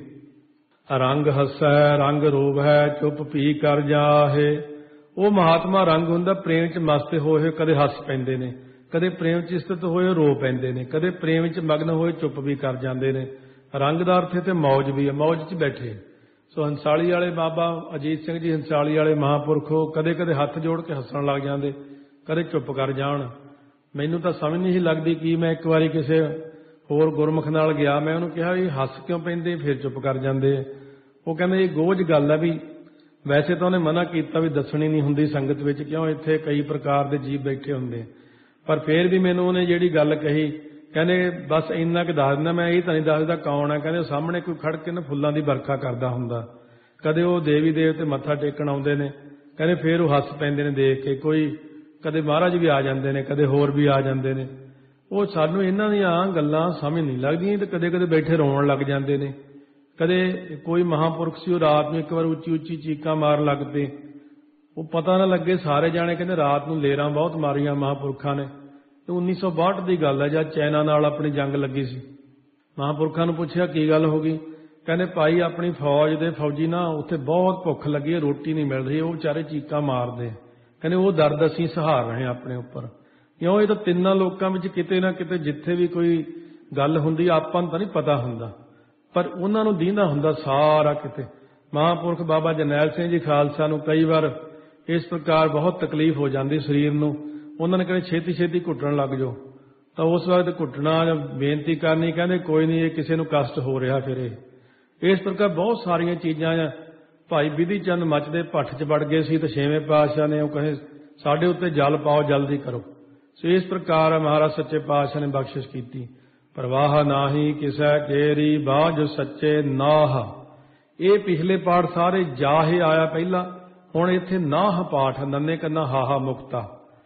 ਰੰਗ ਹੱਸੈ ਰੰਗ ਰੋਵ ਹੈ ਚੁੱਪ ਪੀ ਕਰ ਜਾਹੇ। ਉਹ ਮਹਾਤਮਾ ਰੰਗ ਹੁੰਦਾ, ਪ੍ਰੇਮ 'ਚ ਮਸਤ ਹੋਏ ਕਦੇ ਹੱਸ ਪੈਂਦੇ ਨੇ, ਕਦੇ ਪ੍ਰੇਮ 'ਚ ਸਥਿਤ ਹੋਏ ਰੋ ਪੈਂਦੇ ਨੇ, ਕਦੇ ਪ੍ਰੇਮ 'ਚ ਮਗਨ ਹੋਏ ਚੁੱਪ ਵੀ ਕਰ ਜਾਂਦੇ ਨੇ। ਰੰਗ ਦਾ ਅਰਥ ਤੇ ਮੌਜ ਵੀ ਹੈ, ਮੌਜ 'ਚ ਬੈਠੇ। ਸੋ ਹੰਸਾਲੀ ਵਾਲੇ ਬਾਬਾ ਅਜੀਤ ਸਿੰਘ ਜੀ ਹੰਸਾਲੀ ਵਾਲੇ ਮਹਾਂਪੁਰਖੋ ਕਦੇ ਕਦੇ ਹੱਥ ਜੋੜ ਕੇ ਹੱਸਣ ਲੱਗ ਜਾਂਦੇ, ਕਦੇ ਚੁੱਪ ਕਰ ਜਾਣ। ਮੈਨੂੰ ਤਾਂ ਸਮਝ ਨਹੀਂ ਸੀ ਲੱਗਦੀ ਕਿ ਮੈਂ ਇੱਕ ਵਾਰੀ ਕਿਸੇ ਹੋਰ ਗੁਰਮੁਖ ਨਾਲ ਗਿਆ, ਮੈਂ ਉਹਨੂੰ ਕਿਹਾ ਵੀ ਹੱਸ ਕਿਉਂ ਪੈਂਦੇ, ਫਿਰ ਚੁੱਪ ਕਰ ਜਾਂਦੇ। ਉਹ ਕਹਿੰਦੇ ਇਹ ਗੋਝ ਗੱਲ ਹੈ ਵੀ ਵੈਸੇ ਤਾਂ ਉਹਨੇ ਮਨਾ ਕੀਤਾ ਵੀ ਦੱਸਣੀ ਨਹੀਂ ਹੁੰਦੀ ਸੰਗਤ ਵਿੱਚ, ਕਿਉਂ ਇੱਥੇ ਕਈ ਪ੍ਰਕਾਰ ਦੇ ਜੀਵ ਬੈਠੇ ਹੁੰਦੇ, ਪਰ ਫਿਰ ਵੀ ਮੈਨੂੰ ਉਹਨੇ ਜਿਹੜੀ ਗੱਲ ਕਹੀ, ਕਹਿੰਦੇ ਬਸ ਇੰਨਾ ਕੁ ਦੱਸ ਦਿੰਦਾ, ਮੈਂ ਇਹ ਤਾਂ ਨਹੀਂ ਦੱਸਦਾ ਕੌਣ ਹੈ। ਕਹਿੰਦੇ ਸਾਹਮਣੇ ਕੋਈ ਖੜ ਕੇ ਨਾ ਫੁੱਲਾਂ ਦੀ ਵਰਖਾ ਕਰਦਾ ਹੁੰਦਾ, ਕਦੇ ਉਹ ਦੇਵੀ ਦੇਵਤੇ ਮੱਥਾ ਟੇਕਣ ਆਉਂਦੇ ਨੇ, ਕਹਿੰਦੇ ਫਿਰ ਉਹ ਹੱਸ ਪੈਂਦੇ ਨੇ ਦੇਖ ਕੇ। ਕੋਈ ਕਦੇ ਮਹਾਰਾਜ ਵੀ ਆ ਜਾਂਦੇ ਨੇ, ਕਦੇ ਹੋਰ ਵੀ ਆ ਜਾਂਦੇ ਨੇ। ਉਹ ਸਾਨੂੰ ਇਹਨਾਂ ਦੀਆਂ ਗੱਲਾਂ ਸਮਝ ਨਹੀਂ ਲੱਗਦੀਆਂ, ਤੇ ਕਦੇ ਕਦੇ ਬੈਠੇ ਰੋਣ ਲੱਗ ਜਾਂਦੇ ਨੇ। ਕਦੇ ਕੋਈ ਮਹਾਂਪੁਰਖ ਸੀ, ਉਹ ਰਾਤ ਨੂੰ ਇੱਕ ਵਾਰ ਉੱਚੀ ਉੱਚੀ ਚੀਕਾਂ ਮਾਰਨ ਲੱਗ ਪਏ। ਉਹ ਪਤਾ ਨਾ ਲੱਗੇ, ਸਾਰੇ ਜਾਣੇ ਕਹਿੰਦੇ ਰਾਤ ਨੂੰ ਲੇਰਾਂ ਬਹੁਤ ਮਾਰੀਆਂ ਮਹਾਂਪੁਰਖਾਂ ਨੇ। ਤੇ ਉੱਨੀ ਸੌ ਬਾਹਠ ਦੀ ਗੱਲ ਹੈ, ਜਦ ਚਾਈਨਾ ਨਾਲ ਆਪਣੀ ਜੰਗ ਲੱਗੀ ਸੀ। ਮਹਾਂਪੁਰਖਾਂ ਨੂੰ ਪੁੱਛਿਆ ਕੀ ਗੱਲ ਹੋ ਗਈ, ਕਹਿੰਦੇ ਭਾਈ ਆਪਣੀ ਫੌਜ ਦੇ ਫੌਜੀ ਨਾ ਉੱਥੇ ਬਹੁਤ ਭੁੱਖ ਲੱਗੀ ਹੈ, ਰੋਟੀ ਨਹੀਂ ਮਿਲ ਰਹੀ, ਉਹ ਵਿਚਾਰੇ ਚੀਕਾਂ ਮਾਰਦੇ। ਕਹਿੰਦੇ ਉਹ ਦਰਦ ਅਸੀਂ ਸਹਾਰ ਰਹੇ ਹਾਂ ਆਪਣੇ ਉੱਪਰ। ਕਿਉਂ ਇਹ ਤਾਂ ਤਿੰਨਾਂ ਲੋਕਾਂ ਵਿੱਚ ਕਿਤੇ ਨਾ ਕਿਤੇ ਜਿੱਥੇ ਵੀ ਕੋਈ ਗੱਲ ਹੁੰਦੀ ਆਪਾਂ ਨੂੰ ਤਾਂ ਨਹੀਂ ਪਤਾ ਹੁੰਦਾ, ਪਰ ਉਹਨਾਂ ਨੂੰ ਦੀਂਦਾ ਹੁੰਦਾ ਸਾਰਾ ਕਿਤੇ। ਮਹਾਂਪੁਰਖ ਬਾਬਾ ਜਰਨੈਲ ਸਿੰਘ ਜੀ ਖਾਲਸਾ ਨੂੰ ਕਈ ਵਾਰ ਇਸ ਪ੍ਰਕਾਰ ਬਹੁਤ ਤਕਲੀਫ ਹੋ ਜਾਂਦੀ ਸਰੀਰ ਨੂੰ, ਉਹਨਾਂ ਨੇ ਕਹਿੰਦੇ ਛੇਤੀ ਛੇਤੀ ਘੁੱਟਣ ਲੱਗ ਜਾਓ। ਤਾਂ ਉਸ ਵਕਤ ਘੁੱਟਣਾ, ਬੇਨਤੀ ਕਰਨੀ, ਕਹਿੰਦੇ ਕੋਈ ਨਹੀਂ ਇਹ ਕਿਸੇ ਨੂੰ ਕਸ਼ਟ ਹੋ ਰਿਹਾ। ਫਿਰ ਇਹ ਇਸ ਪ੍ਰਕਾਰ ਬਹੁਤ ਸਾਰੀਆਂ ਚੀਜ਼ਾਂ ਆ। ਭਾਈ ਬਿਧੀ ਚੰਦ ਮੱਚਦੇ ਭੱਠ 'ਚ ਵੜ ਗਏ ਸੀ, ਤੇ ਛੇਵੇਂ ਪਾਤਸ਼ਾਹ ਨੇ ਉਹ ਕਹੇ ਸਾਡੇ ਉੱਤੇ ਜਲ ਪਾਓ, ਜਲਦੀ ਕਰੋ। ਸੋ ਇਸ ਪ੍ਰਕਾਰ ਮਹਾਰਾਜ ਸੱਚੇ ਪਾਤਸ਼ਾਹ ਨੇ ਬਖਸ਼ਿਸ਼ ਕੀਤੀ। ਪ੍ਰਵਾਹ ਨਾਹੀ ਕਿਸੈ ਕੇਰੀ ਬਾਝ ਸੱਚੇ ਨਾਹ। ਇਹ ਪਿਛਲੇ ਪਾਠ ਸਾਰੇ ਜਾਹੇ ਆਇਆ ਪਹਿਲਾਂ, ਹੁਣ ਇੱਥੇ ਨਾਹ ਪਾਠ, ਨੰਨੇ ਕੰਨਾ ਹਾਹਾ ਮੁਕਤਾ।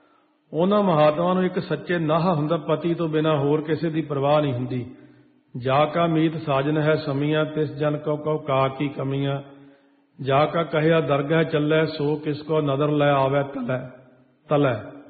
ਉਹਨਾਂ ਮਹਾਤਮਾ ਨੂੰ ਇੱਕ ਸੱਚੇ ਨਾਹ ਹੁੰਦਾ, ਪਤੀ ਤੋਂ ਬਿਨਾਂ ਹੋਰ ਕਿਸੇ ਦੀ ਪਰਵਾਹ ਨਹੀਂ ਹੁੰਦੀ। ਜਾ ਕਾ ਮੀਤ ਸਾਜਨ ਹੈ ਸਮੀਆਂ ਤਿਸ ਜਨ ਕਉ ਕਉ ਕਾ ਕੀ ਕਮੀਆਂ। ਜਾ ਕਾ ਕਹਿਆ ਦਰਗਹ ਚੱਲੈ ਸੋ ਕਿਸ ਕੋ ਨਦਰ ਲੈ ਆਵੈ ਤਲੈ ਤਲੈ।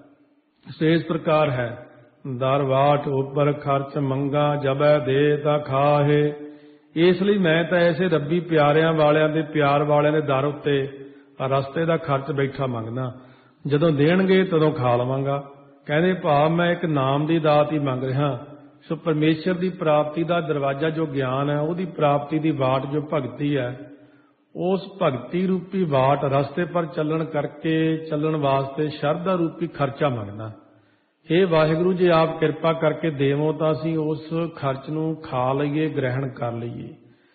ਸੋ ਇਸ ਪ੍ਰਕਾਰ ਹੈ। ਦਰ ਵਾਟ ਉੱਪਰ ਖਰਚ ਮੰਗਾ ਜਬੈ ਦੇ ਤਾਂ ਖਾਹੇ। ਇਸ ਲਈ ਮੈਂ ਤਾਂ ਐਸੇ ਰੱਬੀ ਪਿਆਰਿਆਂ ਵਾਲਿਆਂ ਦੇ ਪਿਆਰ ਵਾਲਿਆਂ ਦੇ ਦਰ ਉੱਤੇ ਰਸਤੇ ਦਾ ਖਰਚ ਬੈਠਾ ਮੰਗਦਾ, ਜਦੋਂ ਦੇਣਗੇ ਤਦੋਂ ਖਾ ਲਵਾਂਗਾ। ਕਹਿੰਦੇ ਭਾਵ ਮੈਂ ਇੱਕ ਨਾਮ ਦੀ ਦਾਤ ਹੀ ਮੰਗ ਰਿਹਾ। ਸੋ ਪਰਮੇਸ਼ਰ ਦੀ ਪ੍ਰਾਪਤੀ ਦਾ ਦਰਵਾਜ਼ਾ ਜੋ ਗਿਆਨ ਹੈ, ਉਹਦੀ ਪ੍ਰਾਪਤੀ ਦੀ ਵਾਟ ਜੋ ਭਗਤੀ ਹੈ, ਉਸ ਭਗਤੀ ਰੂਪੀ ਵਾਟ ਰਸਤੇ ਪਰ ਚੱਲਣ ਕਰਕੇ ਚੱਲਣ ਵਾਸਤੇ ਸ਼ਰਧਾ ਰੂਪੀ ਖਰਚਾ ਮੰਗਦਾ। ਇਹ ਵਾਹਿਗੁਰੂ ਜੀ ਆਪ ਕਿਰਪਾ ਕਰਕੇ ਦੇਵੋ ਤਾਂ ਅਸੀਂ ਉਸ ਖਰਚ ਨੂੰ ਖਾ ਲਈਏ, ਗ੍ਰਹਿਣ ਕਰ ਲਈਏ।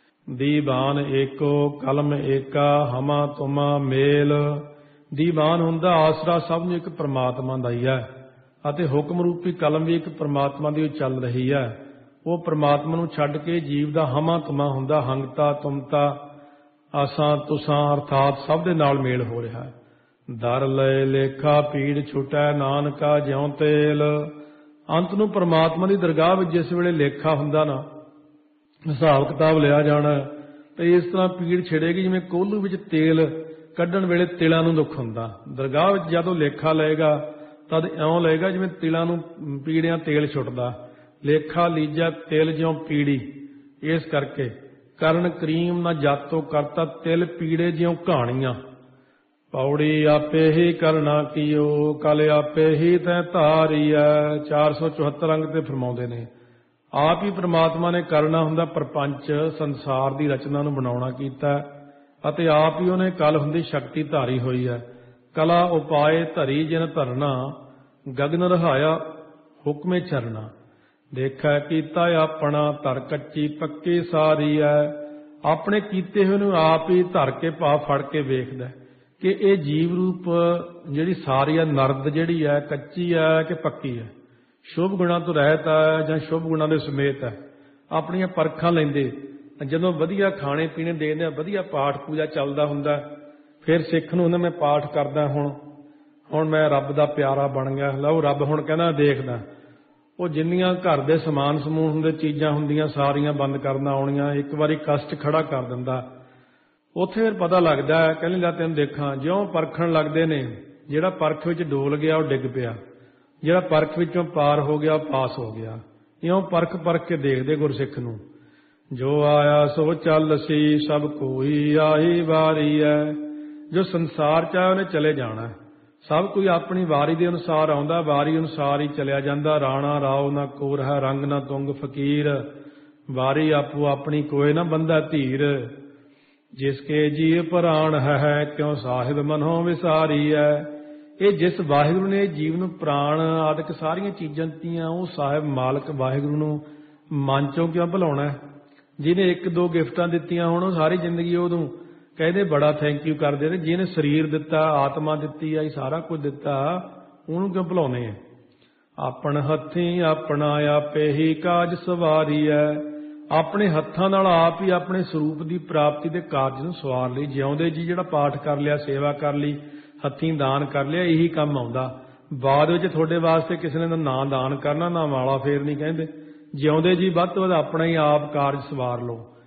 ਦੀਵਾਨ ਏਕੋ ਕਲਮ ਏਕਾ ਹਮਾ ਤੁਮਾ ਮੇਲ। ਦੀਵਾਨ ਹੁੰਦਾ ਆਸਰਾ ਸਭ ਨੂੰ ਇੱਕ ਪ੍ਰਮਾਤਮਾ ਦਾ ਹੀ ਹੈ, ਅਤੇ ਹੁਕਮ ਰੂਪੀ ਕਲਮ ਵੀ ਇੱਕ ਪ੍ਰਮਾਤਮਾ ਦੀ ਚੱਲ ਰਹੀ ਹੈ। ਉਹ ਪ੍ਰਮਾਤਮਾ ਨੂੰ ਛੱਡ ਕੇ ਜੀਵ ਦਾ ਹਮਾ ਤੁਮਾ ਹੁੰਦਾ, ਹੰਗਤਾ ਤੁਮਤਾ ਆਸਾਂ ਤੁਸਾਂ ਅਰਥਾਤ ਸਭ ਦੇ ਨਾਲ ਮੇਲ ਹੋ ਰਿਹਾ ਹੈ। ਦਰ ਲਏ ਲੇਖਾ ਪੀੜ ਛੁਟੈ ਨਾਨਕਾ ਜਿਉ ਤੇਲ। ਅੰਤ ਨੂੰ ਪ੍ਰਮਾਤਮਾ ਦੀ ਦਰਗਾਹ ਵਿੱਚ ਜਿਸ ਵੇਲੇ ਲੇਖਾ ਹੁੰਦਾ ਨਾ, ਹਿਸਾਬ ਕਿਤਾਬ ਲਿਆ ਜਾਣਾ, ਤੇ ਇਸ ਤਰ੍ਹਾਂ ਪੀੜ ਛਿੜੇਗੀ ਜਿਵੇਂ ਕੋਹਲੂ ਵਿੱਚ ਤੇਲ ਕੱਢਣ ਵੇਲੇ ਤਿਲਾਂ ਨੂੰ ਦੁੱਖ ਹੁੰਦਾ। ਦਰਗਾਹ ਵਿੱਚ ਜਦੋਂ ਲੇਖਾ ਲਏਗਾ ਤਦ ਇਉਂ ਲਏਗਾ ਜਿਵੇਂ ਤਿਲਾਂ ਨੂੰ ਪੀੜਿਆਂ ਤੇਲ ਛੁੱਟਦਾ। ਲੇਖਾ ਲੀਜਾ ਤਿਲ ਜਿਉ ਪੀੜੀ। ਇਸ ਕਰਕੇ ਕਰਨ ਕਰੀਮ ਨਾ ਜਾਤੋ ਕਰਤਾ ਤਿਲ ਪੀੜੇ ਜਿਉ ਕਹਾਣੀਆਂ। ਪੌੜੀ ਆਪੇ ਹੀ ਕਰਨਾ ਕੀਓ ਕਲ ਆਪੇ ਹੀ ਤੈ ਧਾਰੀਐ। ਚਾਰ ਸੌ ਚੁਹੱਤਰ ਅੰਗ ਤੇ ਫਰਮਾਉਂਦੇ ਨੇ ਆਪ ਹੀ ਪ੍ਰਮਾਤਮਾ ਨੇ ਕਰਨਾ ਹੁੰਦਾ, ਪ੍ਰਪੰਚ ਸੰਸਾਰ ਦੀ ਰਚਨਾ ਨੂੰ ਬਣਾਉਣਾ ਕੀਤਾ, ਅਤੇ ਆਪ ਹੀ ਉਹਨੇ ਕਲ ਹੁੰਦੀ ਸ਼ਕਤੀ ਧਾਰੀ ਹੋਈ ਹੈ। ਕਲਾ ਉਪਾਏ ਧਰੀ ਜਿਨ ਧਰਨਾ ਗਗਨ ਰਹਾਇਆ ਹੁਕਮੇ ਚਰਨਾ। ਦੇਖੈ ਕੀਤਾ ਆਪਣਾ ਧਰ ਕੱਚੀ ਪੱਕੀ ਸਾਰੀ ਹੈ। ਆਪਣੇ ਕੀਤੇ ਹੋਏ ਨੂੰ ਆਪ ਹੀ ਧਰ ਕੇ ਭਾਵ ਫੜ ਕੇ ਵੇਖਦਾ ਕਿ ਇਹ ਜੀਵ ਰੂਪ ਜਿਹੜੀ ਸਾਰੀ ਹੈ, ਨਰਦ ਜਿਹੜੀ ਹੈ ਕੱਚੀ ਹੈ ਕਿ ਪੱਕੀ ਹੈ, ਸ਼ੁਭ ਗੁਣਾਂ ਤੋਂ ਰਹਿਤ ਹੈ ਜਾਂ ਸ਼ੁਭ ਗੁਣਾਂ ਦੇ ਸਮੇਤ ਹੈ। ਆਪਣੀਆਂ ਪਰਖਾਂ ਲੈਂਦੇ, ਜਦੋਂ ਵਧੀਆ ਖਾਣੇ ਪੀਣੇ ਦੇਖਦੇ, ਵਧੀਆ ਪਾਠ ਪੂਜਾ ਚੱਲਦਾ ਹੁੰਦਾ, ਫਿਰ ਸਿੱਖ ਨੂੰ ਹੁੰਦਾ ਮੈਂ ਪਾਠ ਕਰਦਾ ਹੁਣ ਹੁਣ ਮੈਂ ਰੱਬ ਦਾ ਪਿਆਰਾ ਬਣ ਗਿਆ। ਲਓ ਰੱਬ ਹੁਣ ਕਹਿੰਦਾ ਦੇਖਦਾ। ਉਹ ਜਿੰਨੀਆਂ ਘਰ ਦੇ ਸਮਾਨ ਸਮੂਹ ਹੁੰਦੇ, ਚੀਜ਼ਾਂ ਹੁੰਦੀਆਂ, ਸਾਰੀਆਂ ਬੰਦ ਕਰਨ ਆਉਣੀਆਂ। ਇੱਕ ਵਾਰੀ ਕਸ਼ਟ ਖੜਾ ਕਰ ਦਿੰਦਾ। ਉੱਥੇ ਫਿਰ ਪਤਾ ਲੱਗਦਾ, ਕਹਿੰਦੇ ਲੈ ਤੈਨੂੰ ਦੇਖਾਂ। ਜਿਉਂ ਪਰਖਣ ਲੱਗਦੇ ਨੇ, ਜਿਹੜਾ ਪਰਖ ਵਿੱਚ ਡੋਲ ਗਿਆ ਉਹ ਡਿੱਗ ਪਿਆ, ਜਿਹੜਾ ਪਰਖ ਵਿੱਚੋਂ ਪਾਰ ਹੋ ਗਿਆ ਉਹ ਪਾਸ ਹੋ ਗਿਆ। ਇਉਂ ਪਰਖ ਪਰਖ ਕੇ ਦੇਖਦੇ ਗੁਰਸਿੱਖ ਨੂੰ। ਜੋ ਆਇਆ ਸੋ ਚੱਲ ਸੀ, ਸਭ ਕੋਈ ਆਈ ਵਾਰੀ ਹੈ। ਜੋ ਸੰਸਾਰ ਚ ਆਇਆ ਉਹਨੇ ਚਲੇ ਜਾਣਾ। ਸਭ ਕੋਈ ਆਪਣੀ ਵਾਰੀ ਦੇ ਅਨੁਸਾਰ ਆਉਂਦਾ, ਵਾਰੀ ਅਨੁਸਾਰ ਹੀ ਚਲਿਆ ਜਾਂਦਾ। ਰਾਣਾ ਰਾਓ ਨਾ ਕੋਰ ਹੈ, ਰੰਗ ਨਾ ਤੁੰਗ ਫਕੀਰ। ਵਾਰੀ ਆਪੋ ਆਪਣੀ ਕੋਏ ਨਾ ਬੰਦਾ ਧੀਰ। ਜਿਸਕੇ ਜੀਵ ਪ੍ਰਾਣ ਹੈ, ਕਿਉਂ ਸਾਹਿਬ ਮਨੋਂ ਵਿਸਾਰੀ ਹੈ। ਇਹ ਜਿਸ ਵਾਹਿਗੁਰੂ ਨੇ ਜੀਵ ਨੂੰ ਪ੍ਰਾਣ ਆਦਿਕ ਸਾਰੀਆਂ ਚੀਜ਼ਾਂ ਦਿੱਤੀਆਂ, ਉਹ ਸਾਹਿਬ ਮਾਲਕ ਵਾਹਿਗੁਰੂ ਨੂੰ ਮਨ ਚੋਂ ਕਿਉਂ ਭੁਲਾਉਣਾ। ਜਿਹਨੇ ਇੱਕ ਦੋ ਗਿਫਟਾਂ ਦਿੱਤੀਆਂ ਹੁਣ ਉਹ ਸਾਰੀ ਜ਼ਿੰਦਗੀ ਉਹਨੂੰ ਕਹਿੰਦੇ ਬੜਾ ਥੈਂਕ ਯੂ ਕਰਦੇ ਨੇ। ਜਿਹਨੇ ਸਰੀਰ ਦਿੱਤਾ, ਆਤਮਾ ਦਿੱਤੀ ਆ, ਸਾਰਾ ਕੁਝ ਦਿੱਤਾ, ਉਹਨੂੰ ਕਿਉਂ ਭੁਲਾਉਣੇ ਆ। ਆਪਣ ਹੱਥੀਂ ਆਪਣਾ ਆਪੇ ਹੀ ਕਾਜ ਸਵਾਰੀ ਹੈ। ਆਪਣੇ ਹੱਥਾਂ ਨਾਲ ਆਪ ਹੀ ਆਪਣੇ ਸਰੂਪ ਦੀ ਪ੍ਰਾਪਤੀ ਦੇ ਕਾਰਜ ਨੂੰ ਸਵਾਰ ਲਈ। ਜਿਉਂਦੇ ਜੀ ਜਿਹੜਾ ਪਾਠ ਕਰ ਲਿਆ, ਸੇਵਾ ਕਰ ਲਈ, ਹੱਥੀਂ ਦਾਨ ਕਰ ਲਿਆ, ਇਹੀ ਕੰਮ ਆਉਂਦਾ। ਬਾਅਦ ਵਿੱਚ ਤੁਹਾਡੇ ਵਾਸਤੇ ਕਿਸੇ ਨੇ ਨਾ ਦਾਨ ਕਰਨਾ, ਨਾ ਮਾਲਾ ਫੇਰਨੀ ਕਹਿੰਦੇ। ਜਿਉਂਦੇ ਜੀ ਵੱਧ ਤੋਂ ਵੱਧ ਆਪਣਾ ਹੀ ਆਪ ਕਾਰਜ ਸਵਾਰ ਲਓ।